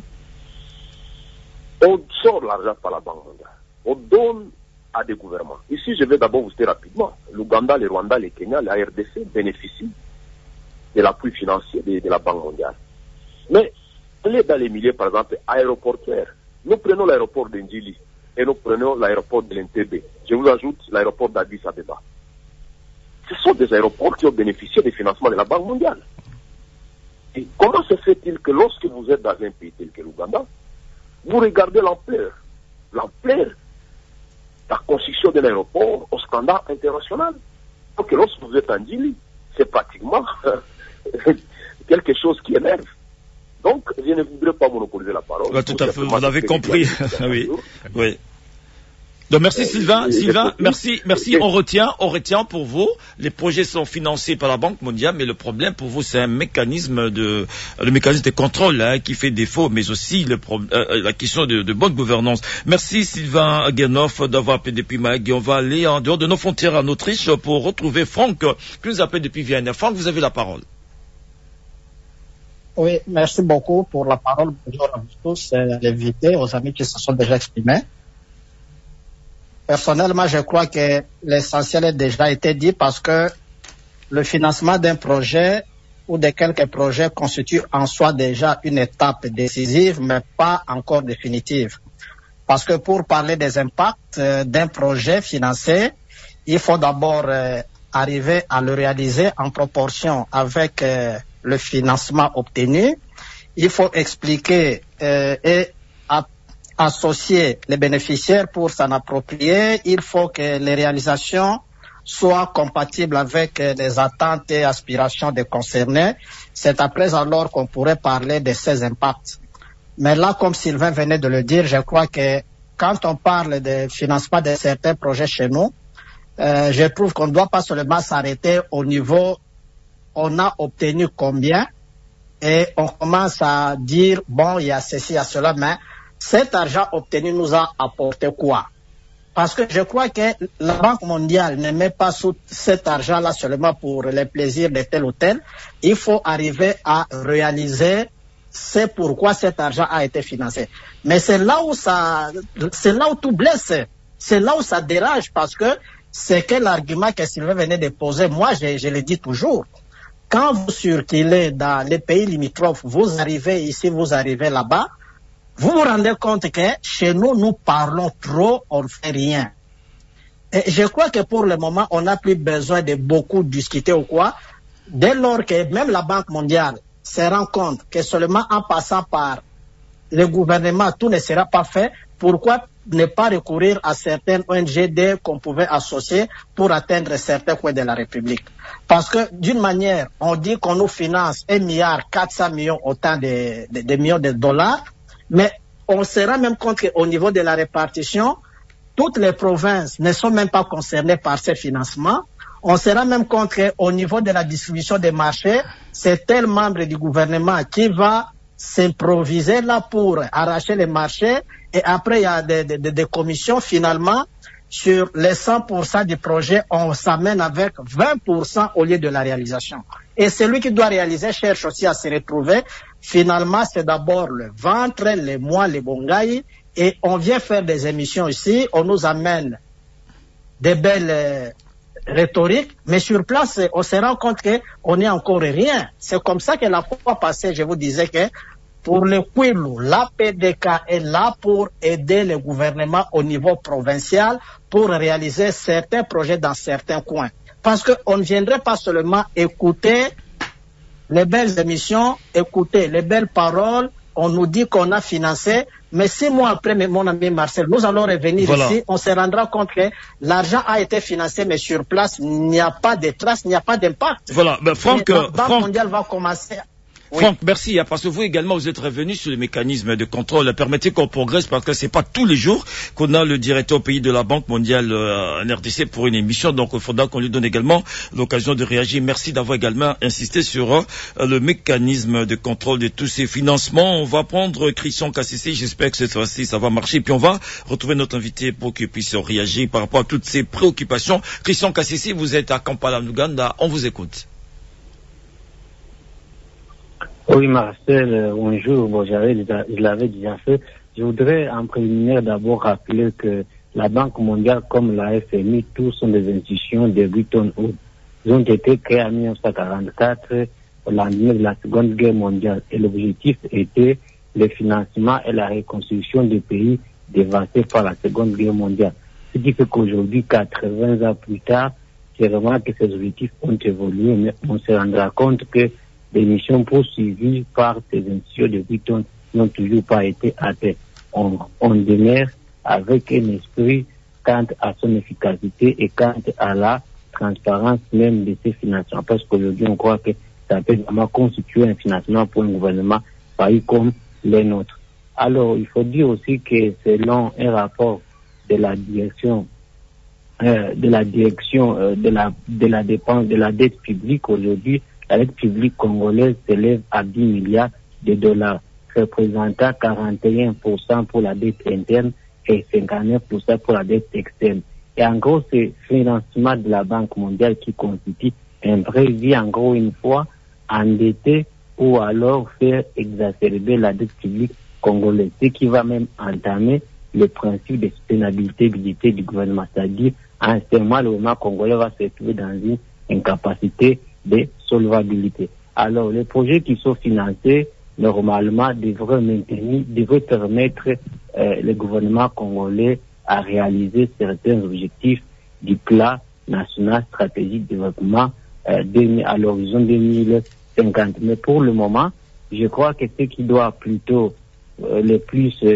J: On sort l'argent par la Banque mondiale. On donne à des gouvernements. Ici, je vais d'abord vous citer rapidement. L'Ouganda, le Rwanda, le Kenya, la RDC bénéficient de l'appui financier de la Banque mondiale. Mais, allez dans les milieux, par exemple, aéroportuaires. Nous prenons l'aéroport d'Indjili et nous prenons l'aéroport de l'Entebbe. Je vous ajoute l'aéroport d'Addis Abeba. Ce sont des aéroports qui ont bénéficié des financements de la Banque mondiale. Et comment se fait-il que lorsque vous êtes dans un pays tel que l'Ouganda, vous regardez l'ampleur de la construction d'un aéroport au standard international? Donc lorsque vous êtes en Djili, c'est pratiquement quelque chose qui émerge. Donc, je ne voudrais pas monopoliser la parole.
C: Tout à fait, vous avez compris. Oui. Oui. Donc merci Sylvain, merci. On retient pour vous. Les projets sont financés par la Banque mondiale, mais le problème pour vous, c'est le mécanisme de contrôle qui fait défaut, mais aussi la question de bonne gouvernance. Merci Sylvain Guenoff d'avoir appelé depuis Mahagi. On va aller en dehors de nos frontières en Autriche pour retrouver Franck, qui nous appelle depuis Vienne. Franck, vous avez la parole.
K: Oui, merci beaucoup pour la parole. Bonjour à vous tous, à l'invité, aux amis qui se sont déjà exprimés. Personnellement, je crois que l'essentiel a déjà été dit parce que le financement d'un projet ou de quelques projets constitue en soi déjà une étape décisive, mais pas encore définitive. Parce que pour parler des impacts d'un projet financé, il faut d'abord arriver à le réaliser en proportion avec le financement obtenu. Il faut expliquer et associer les bénéficiaires pour s'en approprier. Il faut que les réalisations soient compatibles avec les attentes et aspirations des concernés. C'est après alors qu'on pourrait parler de ces impacts. Mais là, comme Sylvain venait de le dire, je crois que quand on parle de financement de certains projets chez nous, je trouve qu'on ne doit pas seulement s'arrêter au niveau on a obtenu combien et on commence à dire bon, il y a ceci, il y a cela, mais cet argent obtenu nous a apporté quoi? Parce que je crois que la Banque mondiale ne met pas sous cet argent-là seulement pour les plaisirs de tel ou tel. Il faut arriver à réaliser c'est pourquoi cet argent a été financé. Mais c'est là où tout blesse. C'est là où ça dérange parce que c'est quel argument que Sylvain venait de poser. Moi, je le dis toujours. Quand vous circulez dans les pays limitrophes, vous arrivez ici, vous arrivez là-bas, vous vous rendez compte que chez nous, nous parlons trop, on ne fait rien. Et je crois que pour le moment, on n'a plus besoin de beaucoup discuter ou quoi. Dès lors que même la Banque mondiale se rend compte que seulement en passant par le gouvernement, tout ne sera pas fait, pourquoi ne pas recourir à certaines ONG qu'on pouvait associer pour atteindre certains coins de la République? Parce que d'une manière, on dit qu'on nous finance 1,4 milliard autant de millions de dollars, mais on se rend même compte qu'au niveau de la répartition, toutes les provinces ne sont même pas concernées par ces financements. On se rend même compte qu'au niveau de la distribution des marchés, c'est tel membre du gouvernement qui va s'improviser là pour arracher les marchés et après il y a des commissions. Finalement, sur les 100% du projet, on s'amène avec 20% au lieu de la réalisation. Et celui qui doit réaliser cherche aussi à se retrouver. Finalement, c'est d'abord le ventre, les mois, les bongaïs, et on vient faire des émissions ici, on nous amène des belles rhétoriques, mais sur place, on se rend compte qu'on n'est encore rien. C'est comme ça que la fois passée, je vous disais que pour le Kwilu, la PDK est là pour aider le gouvernement au niveau provincial pour réaliser certains projets dans certains coins. Parce qu'on ne viendrait pas seulement écouter les belles émissions, écouter les belles paroles, on nous dit qu'on a financé, mais 6 mois après, mon ami Marcel, nous allons revenir ici, on se rendra compte que l'argent a été financé, mais sur place, il n'y a pas de traces, il n'y a pas d'impact.
C: Voilà, ben Franck,
K: la Banque mondiale va commencer. Oui.
C: Franck, merci. Parce que vous également, vous êtes revenu sur les mécanismes de contrôle. Permettez qu'on progresse parce que c'est pas tous les jours qu'on a le directeur pays de la Banque mondiale en RDC pour une émission. Donc, il faudra qu'on lui donne également l'occasion de réagir. Merci d'avoir également insisté sur le mécanisme de contrôle de tous ces financements. On va prendre Christian Kassisi. J'espère que cette fois-ci, ça va marcher. Puis on va retrouver notre invité pour qu'il puisse réagir par rapport à toutes ces préoccupations. Christian Kassisi, vous êtes à Kampala, Ouganda. On vous écoute.
H: Oui, Marcel, bonjour. Bon, je l'avais déjà fait. Je voudrais en préliminaire d'abord rappeler que la Banque mondiale comme la FMI, tous sont des institutions de Bretton Woods. Ils ont été créés en 1944 au lendemain de la Seconde Guerre mondiale. Et l'objectif était le financement et la reconstruction des pays dévastés par la Seconde Guerre mondiale. Ce qui fait qu'aujourd'hui, 80 ans plus tard, c'est vraiment que ces objectifs ont évolué, mais on se rendra compte que les missions poursuivies par ces institutions de Bretton n'ont toujours pas été atteintes. On demeure avec un esprit quant à son efficacité et quant à la transparence même de ces financements. Parce qu'aujourd'hui, on croit que ça peut vraiment constituer un financement pour un gouvernement pays comme les nôtres. Alors, il faut dire aussi que selon un rapport de la direction de la dépense de la dette publique aujourd'hui, la dette publique congolaise s'élève à 10 milliards de dollars, représentant 41% pour la dette interne et 59% pour la dette externe. Et en gros, c'est le financement de la Banque mondiale qui constitue un prévu, en gros, une fois endetté ou alors faire exacerber la dette publique congolaise, ce qui va même entamer le principe de soutenabilité budgétaire du gouvernement. C'est-à-dire, à un certain moment, le gouvernement congolais va se trouver dans une incapacité de solvabilité. Alors, les projets qui sont financés, normalement, devraient permettre le gouvernement congolais à réaliser certains objectifs du plan national stratégique de développement à l'horizon 2050. Mais pour le moment, je crois que ce qui doit plutôt le plus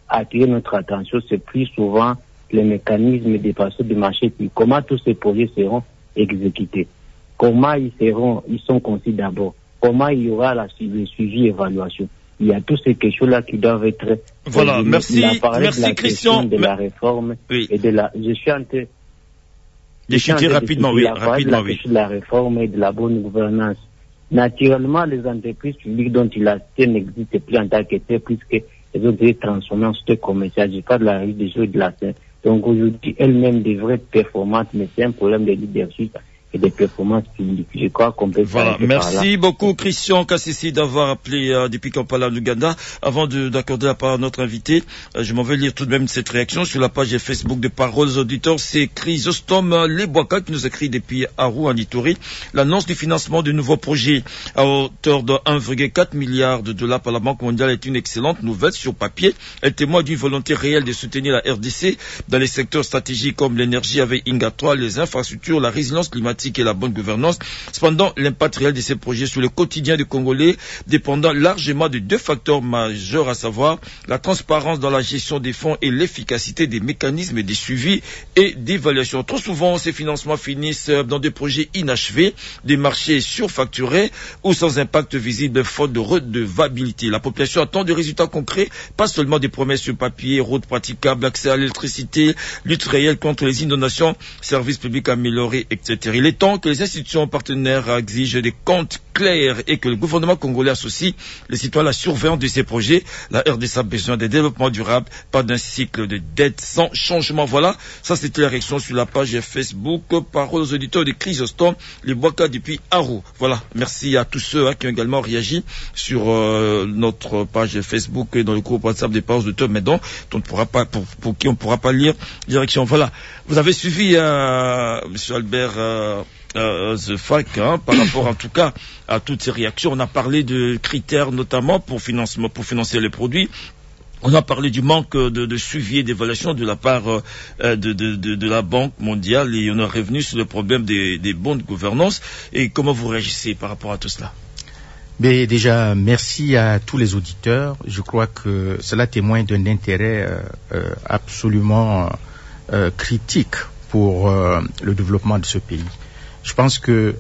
H: attirer notre attention, c'est plus souvent les mécanismes des parcelles de marché, puis comment tous ces projets seront exécutés, comment ils sont conçus d'abord, comment il y aura le suivi, évaluation. Il y a toutes ces questions-là qui doivent être...
C: Voilà, merci Christian.
H: De la réforme et de la... Je suis en train...
C: D'échuter rapidement, oui.
H: La question de la réforme et de la bonne gouvernance. Naturellement, les entreprises publiques dont il a cité n'existent plus en tant que telles, puisque les autres été transformées en sociétés commerciales. Je parle de la rue des jeux de la scène. Donc aujourd'hui, elles-mêmes devraient être performantes, mais c'est un problème de leadership et de performances publiques. Je crois qu'on peut...
C: Voilà, merci beaucoup Christian Kassisi d'avoir appelé depuis Kampala, l'Ouganda. Avant d'accorder la parole à notre invité, je m'en vais lire tout de même cette réaction sur la page Facebook de Paroles aux auditeurs. C'est Chrysostome Leboaka qui nous écrit depuis Arou en Ituri. L'annonce du financement de nouveaux projets à hauteur de 1,4 milliard de dollars par la Banque mondiale est une excellente nouvelle sur papier. Elle témoigne d'une volonté réelle de soutenir la RDC dans les secteurs stratégiques comme l'énergie avec Inga 3, les infrastructures, la résilience climatique et la bonne gouvernance. Cependant, l'impact réel de ces projets sur le quotidien des Congolais dépendant largement de deux facteurs majeurs, à savoir la transparence dans la gestion des fonds et l'efficacité des mécanismes de suivi et d'évaluation. Trop souvent, ces financements finissent dans des projets inachevés, des marchés surfacturés ou sans impact visible faute de redevabilité. La population attend des résultats concrets, pas seulement des promesses sur papier, routes praticables, accès à l'électricité, lutte réelle contre les inondations, services publics améliorés, etc. Il est temps que les institutions partenaires exigent des comptes clairs et que le gouvernement congolais associe les citoyens à la surveillance de ces projets. La RDC a besoin de développement durable, pas d'un cycle de dette sans changement. Voilà, ça c'était la réaction sur la page Facebook. Parole aux auditeurs de Chrysostome Leboaka depuis Arou. Voilà, merci à tous ceux qui ont également réagi sur notre page Facebook et dans le groupe WhatsApp des Paroles aux auditeurs, mais dont on ne pourra pas, pour qui on ne pourra pas lire direction. Voilà, vous avez suivi Monsieur Albert The Fac, par rapport en tout cas à toutes ces réactions. On a parlé de critères notamment pour financer les produits. On a parlé du manque de suivi et d'évaluation de la part de la Banque mondiale, et on est revenu sur le problème des bonnes gouvernances. Et comment vous réagissez par rapport à tout cela?
G: Mais déjà, merci à tous les auditeurs. Je crois que cela témoigne d'un intérêt absolument critique pour le développement de ce pays. Je pense que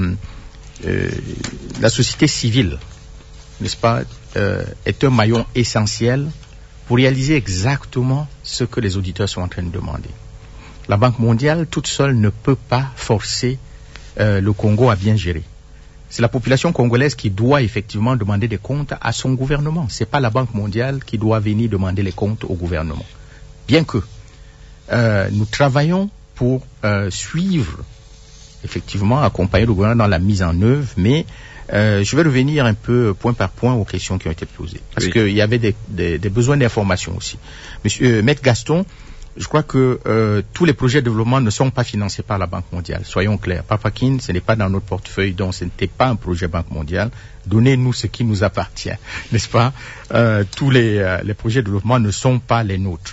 G: la société civile, n'est-ce pas, est un maillon essentiel pour réaliser exactement ce que les auditeurs sont en train de demander. La Banque mondiale, toute seule, ne peut pas forcer le Congo à bien gérer. C'est la population congolaise qui doit effectivement demander des comptes à son gouvernement. C'est pas la Banque mondiale qui doit venir demander les comptes au gouvernement. Bien que nous travaillons pour suivre, effectivement, accompagner le gouvernement dans la mise en œuvre, mais je vais revenir un peu point par point aux questions qui ont été posées, parce qu'il y avait des besoins d'information aussi. Maître Gaston, je crois que tous les projets de développement ne sont pas financés par la Banque mondiale, soyons clairs. Papakin, ce n'est pas dans notre portefeuille, donc ce n'était pas un projet Banque mondiale. Donnez-nous ce qui nous appartient, n'est-ce pas? Tous les projets de développement ne sont pas les nôtres.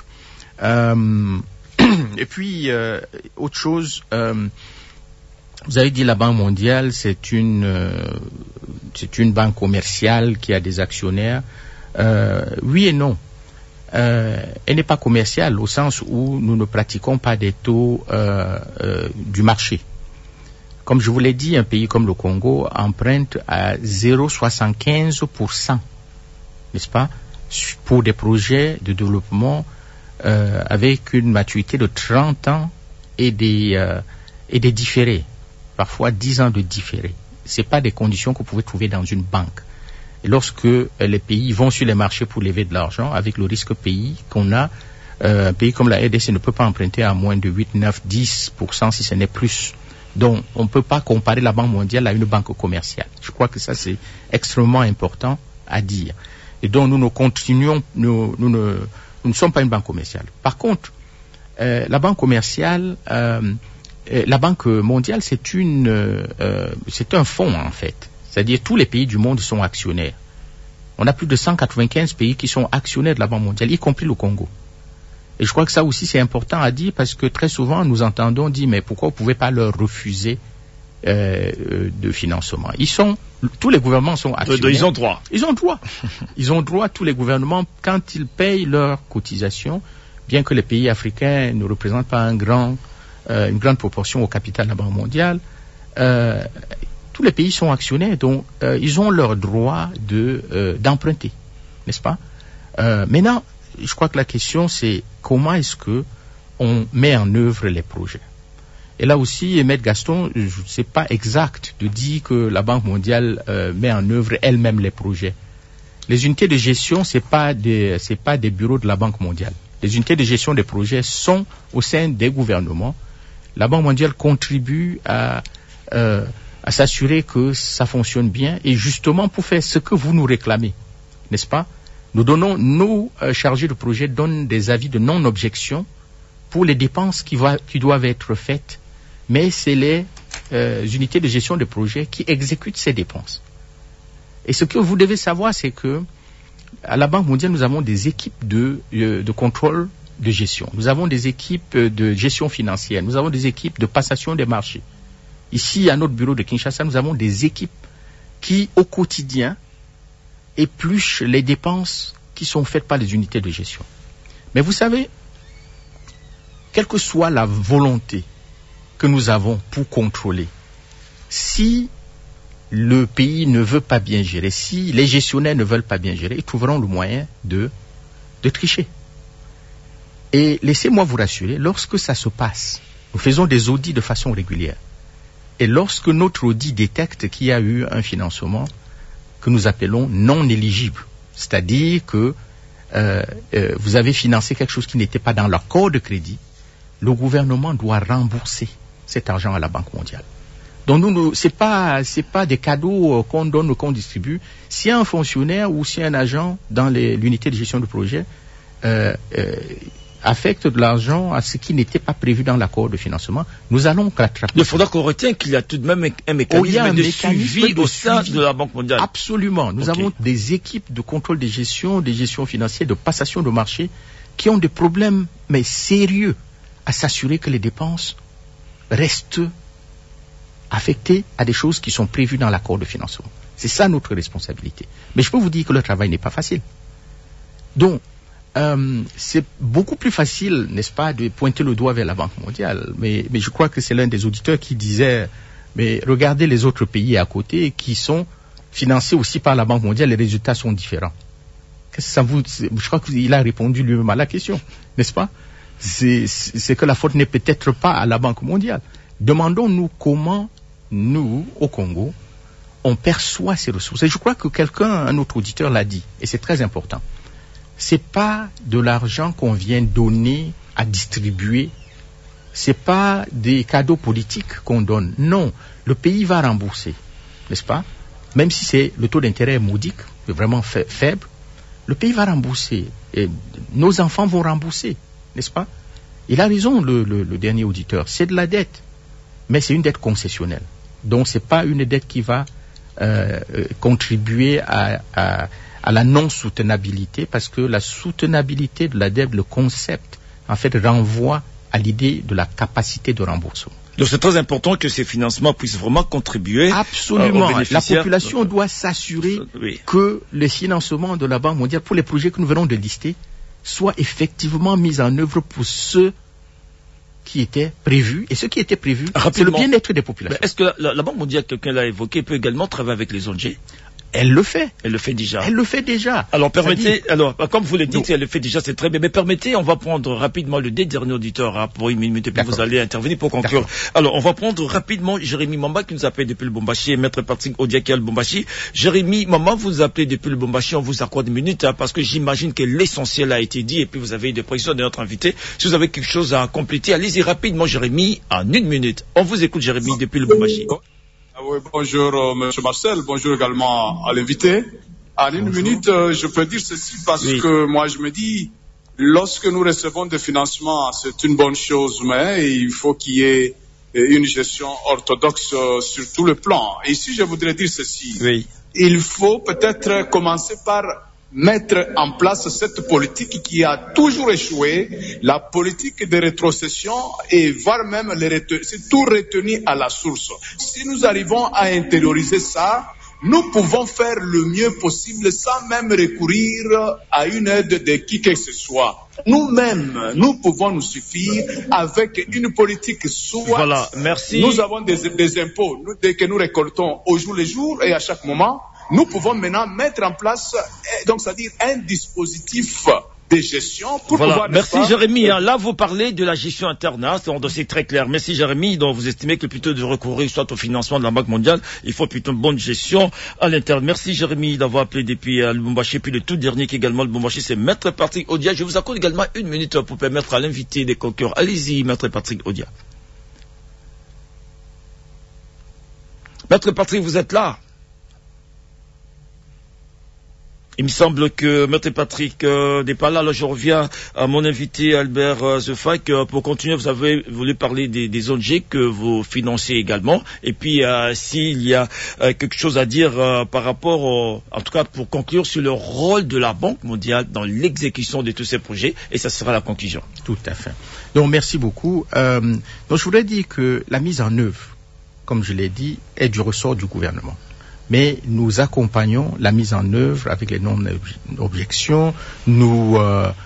G: Et puis, autre chose, vous avez dit la Banque mondiale, c'est une banque commerciale qui a des actionnaires. Oui et non. Elle n'est pas commerciale au sens où nous ne pratiquons pas des taux du marché. Comme je vous l'ai dit, un pays comme le Congo emprunte à 0,75%, n'est-ce pas, pour des projets de développement avec une maturité de 30 ans et des différés, parfois 10 ans de différés. Ce n'est pas des conditions que vous pouvez trouver dans une banque. Et lorsque les pays vont sur les marchés pour lever de l'argent, avec le risque pays qu'on a, un pays comme la RDC ne peut pas emprunter à moins de 8, 9, 10% si ce n'est plus. Donc, on ne peut pas comparer la Banque mondiale à une banque commerciale. Je crois que ça, c'est extrêmement important à dire. Et donc, nous ne sommes pas une banque commerciale. Par contre, la banque commerciale, la Banque mondiale, c'est un fonds, en fait. C'est-à-dire tous les pays du monde sont actionnaires. On a plus de 195 pays qui sont actionnaires de la Banque mondiale, y compris le Congo. Et je crois que ça aussi c'est important à dire parce que très souvent nous entendons dire mais pourquoi vous ne pouvez pas leur refuser de financement. Tous les gouvernements sont actionnaires.
C: Ils ont droit.
G: Ils ont droit. Ils ont droit, tous les gouvernements, quand ils payent leurs cotisations, bien que les pays africains ne représentent pas une grande proportion au capital de la Banque mondiale, tous les pays sont actionnaires, donc ils ont leur droit d'emprunter, n'est-ce pas? Maintenant, je crois que la question c'est comment est-ce que on met en œuvre les projets. Et là aussi, Maître Gaston, je ne sais pas exact de dire que la Banque mondiale met en œuvre elle-même les projets. Les unités de gestion, c'est pas des bureaux de la Banque mondiale. Les unités de gestion des projets sont au sein des gouvernements. La Banque mondiale contribue à s'assurer que ça fonctionne bien et justement pour faire ce que vous nous réclamez, n'est-ce pas? Nos chargés de projet donnent des avis de non-objection pour les dépenses qui doivent être faites, mais c'est les unités de gestion de projet qui exécutent ces dépenses. Et ce que vous devez savoir, c'est que à la Banque mondiale, nous avons des équipes de contrôle de gestion. Nous avons des équipes de gestion financière. Nous avons des équipes de passation des marchés. Ici, à notre bureau de Kinshasa, nous avons des équipes qui, au quotidien, épluchent les dépenses qui sont faites par les unités de gestion. Mais vous savez, quelle que soit la volonté que nous avons pour contrôler, si le pays ne veut pas bien gérer, si les gestionnaires ne veulent pas bien gérer, ils trouveront le moyen de tricher. Et laissez-moi vous rassurer, lorsque ça se passe, nous faisons des audits de façon régulière. Et lorsque notre audit détecte qu'il y a eu un financement que nous appelons non éligible, c'est-à-dire que vous avez financé quelque chose qui n'était pas dans l'accord de crédit, le gouvernement doit rembourser cet argent à la Banque mondiale. Donc c'est pas des cadeaux qu'on donne ou qu'on distribue. Si un fonctionnaire ou si un agent dans l'unité de gestion de projet affecte de l'argent à ce qui n'était pas prévu dans l'accord de financement, nous allons rattraper.
C: Il faudra qu'on retienne qu'il y a tout de même un mécanisme de suivi au sein de la Banque mondiale.
G: Absolument. Nous avons des équipes de contrôle des gestions financières, de passation de marché, qui ont des problèmes, mais sérieux, à s'assurer que les dépenses restent affectées à des choses qui sont prévues dans l'accord de financement. C'est ça notre responsabilité. Mais je peux vous dire que le travail n'est pas facile. Donc, c'est beaucoup plus facile, n'est-ce pas, de pointer le doigt vers la Banque mondiale. Mais je crois que c'est l'un des auditeurs qui disait, mais regardez les autres pays à côté qui sont financés aussi par la Banque mondiale, les résultats sont différents. Je crois qu'il a répondu lui-même à la question, n'est-ce pas? C'est que la faute n'est peut-être pas à la Banque mondiale. Demandons-nous comment nous, au Congo, on perçoit ces ressources. Et je crois que un autre auditeur l'a dit, et c'est très important. C'est pas de l'argent qu'on vient donner à distribuer. C'est pas des cadeaux politiques qu'on donne. Non, le pays va rembourser, n'est-ce pas? Même si le taux d'intérêt est modique, vraiment faible, le pays va rembourser. Et nos enfants vont rembourser, n'est-ce pas? Il a raison, le dernier auditeur. C'est de la dette, mais c'est une dette concessionnelle. Donc c'est pas une dette qui va contribuer à la non-soutenabilité, parce que la soutenabilité de la dette, le concept, en fait, renvoie à l'idée de la capacité de remboursement.
C: Donc c'est très important que ces financements puissent vraiment contribuer.
G: Absolument. La population doit s'assurer que les financements de la Banque mondiale pour les projets que nous venons de lister soient effectivement mis en œuvre pour ceux qui étaient prévus. Et ce qui était prévu, c'est le bien-être des populations.
C: Est-ce que la Banque mondiale, quelqu'un l'a évoqué, peut également travailler avec les ONG?
G: Elle le fait.
C: Elle le fait déjà.
G: Elle le fait déjà.
C: Alors comme vous le dites, elle le fait déjà, c'est très bien. Mais permettez, on va prendre rapidement le dernier auditeur pour une minute et puis vous allez intervenir pour conclure. Alors, on va prendre rapidement Jérémy Mamba qui nous appelle depuis le Lubumbashi et Maître Patrick Odiaki à Lubumbashi. Jérémy Mamba, vous nous appelez depuis le Lubumbashi, on vous accorde une minute parce que j'imagine que l'essentiel a été dit et puis vous avez eu des précisions de notre invité. Si vous avez quelque chose à compléter, allez-y rapidement Jérémy, en une minute. On vous écoute Jérémy depuis le Lubumbashi.
L: Oui, bonjour Monsieur Marcel, bonjour également à l'invité. En une minute, je peux dire ceci parce que moi je me dis, lorsque nous recevons des financements, c'est une bonne chose, mais il faut qu'il y ait une gestion orthodoxe sur tout le plan. Et ici, je voudrais dire ceci. Il faut peut-être commencer par mettre en place cette politique qui a toujours échoué, la politique de rétrocession, et voire même c'est tout retenu à la source. Si nous arrivons à intérioriser ça, nous pouvons faire le mieux possible sans même recourir à une aide de qui que ce soit. Nous-mêmes, nous pouvons nous suffire avec une politique soit.
C: Voilà, merci.
L: Nous avons des impôts dès que nous récoltons au jour le jour et à chaque moment. Nous pouvons maintenant mettre en place, donc c'est-à-dire un dispositif de gestion pour pouvoir...
C: Merci Jérémy. Là, vous parlez de la gestion interne. C'est un dossier très clair. Merci Jérémy. Donc, vous estimez que plutôt de recourir soit au financement de la Banque mondiale, il faut plutôt une bonne gestion à l'interne. Merci Jérémy d'avoir appelé depuis Lubumbashi. Puis le tout dernier qui également Lubumbashi, c'est Maître Patrick Odia. Je vous accorde également 1 minute pour permettre à l'invité des concours. Allez-y, Maître Patrick Odia. Maître Patrick, vous êtes là? Il me semble que Maître Patrick n'est pas là. Alors je reviens à mon invité Albert Zefac. Pour continuer, vous avez voulu parler des ONG que vous financez également. Et puis, s'il y a quelque chose à dire par rapport, en tout cas pour conclure, sur le rôle de la Banque mondiale dans l'exécution de tous ces projets. Et ça sera la conclusion.
G: Tout à fait. Donc, merci beaucoup. Donc, je voudrais dire que la mise en œuvre, comme je l'ai dit, est du ressort du gouvernement. Mais nous accompagnons la mise en œuvre avec les non-objections. Nous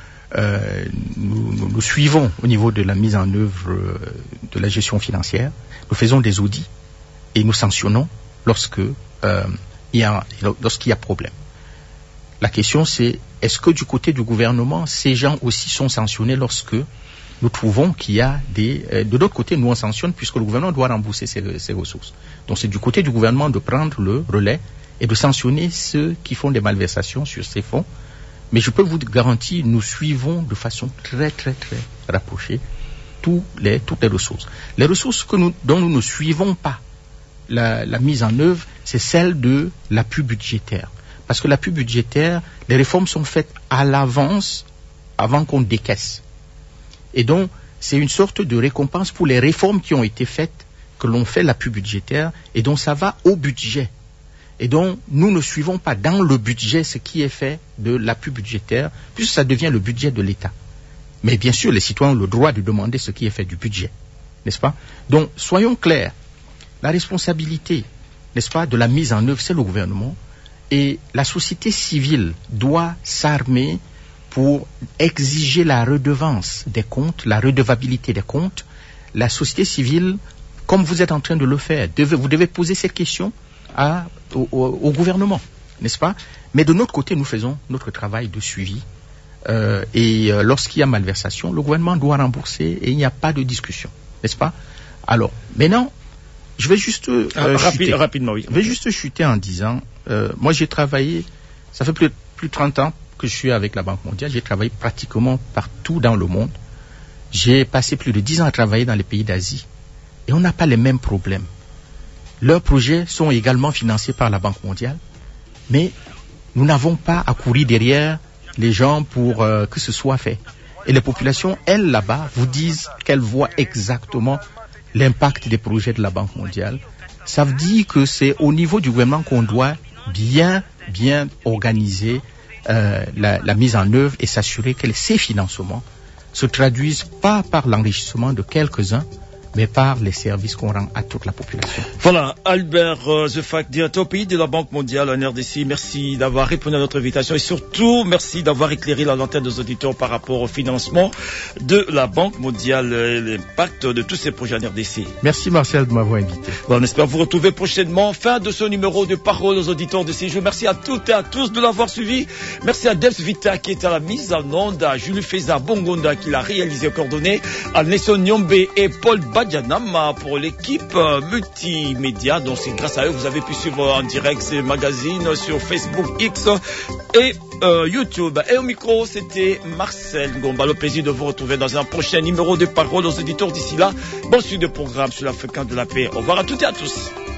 G: suivons au niveau de la mise en œuvre de la gestion financière. Nous faisons des audits et nous sanctionnons lorsqu'il y a problème. La question c'est, est-ce que du côté du gouvernement, ces gens aussi sont sanctionnés lorsque nous trouvons qu'il y a de l'autre côté, nous on sanctionne puisque le gouvernement doit rembourser ses ressources. Donc c'est du côté du gouvernement de prendre le relais et de sanctionner ceux qui font des malversations sur ces fonds. Mais je peux vous garantir, nous suivons de façon très très très rapprochée toutes les ressources. Les ressources dont nous ne suivons pas la mise en œuvre, c'est celle de l'appui budgétaire. Parce que l'appui budgétaire, les réformes sont faites à l'avance, avant qu'on décaisse. Et donc, c'est une sorte de récompense pour les réformes qui ont été faites, que l'on fait l'appui budgétaire, et donc ça va au budget. Et donc, nous ne suivons pas dans le budget ce qui est fait de l'appui budgétaire, puisque ça devient le budget de l'État. Mais bien sûr, les citoyens ont le droit de demander ce qui est fait du budget, n'est-ce pas? Donc, soyons clairs, la responsabilité, n'est-ce pas, de la mise en œuvre, c'est le gouvernement, et la société civile doit s'armer pour exiger la redevance des comptes, la redevabilité des comptes. La société civile, comme vous êtes en train de le faire, vous devez poser cette question au gouvernement, n'est-ce pas? Mais de notre côté, nous faisons notre travail de suivi. Et lorsqu'il y a malversation, le gouvernement doit rembourser et il n'y a pas de discussion, n'est-ce pas? Alors, maintenant, je vais juste
C: rapidement, oui.
G: Je vais juste chuter en disant, moi j'ai travaillé, ça fait plus de 30 ans que je suis avec la Banque mondiale, j'ai travaillé pratiquement partout dans le monde. J'ai passé plus de 10 ans à travailler dans les pays d'Asie. Et on n'a pas les mêmes problèmes. Leurs projets sont également financés par la Banque mondiale, mais nous n'avons pas à courir derrière les gens pour que ce soit fait. Et les populations, elles, là-bas, vous disent qu'elles voient exactement l'impact des projets de la Banque mondiale. Ça veut dire que c'est au niveau du gouvernement qu'on doit bien organiser la mise en œuvre et s'assurer que ces financements se traduisent pas par l'enrichissement de quelques-uns, mais par les services qu'on rend à toute la population.
C: Voilà, Albert Zefac, directeur pays de la Banque mondiale en RDC, merci d'avoir répondu à notre invitation et surtout merci d'avoir éclairé la lanterne des auditeurs par rapport au financement de la Banque mondiale et l'impact de tous ces projets en RDC.
G: Merci Marcel de m'avoir invité.
C: Bon, on espère vous retrouver prochainement. Fin de ce numéro de Parole aux auditeurs de ces jours. Merci à toutes et à tous de l'avoir suivi. Merci à Delph Vita qui est à la mise en onde, à Julie Feza Bongonda qui l'a réalisé aux coordonnées, à Nesson Nyombe et Paul Badjanam pour l'équipe multimédia. Donc c'est grâce à eux que vous avez pu suivre en direct ces magazines sur Facebook, X et YouTube. Et au micro, c'était Marcel Ngomba. Le plaisir de vous retrouver dans un prochain numéro de Parole aux auditeurs. D'ici là, bon suite de programme sur la fréquence de la paix. Au revoir à toutes et à tous.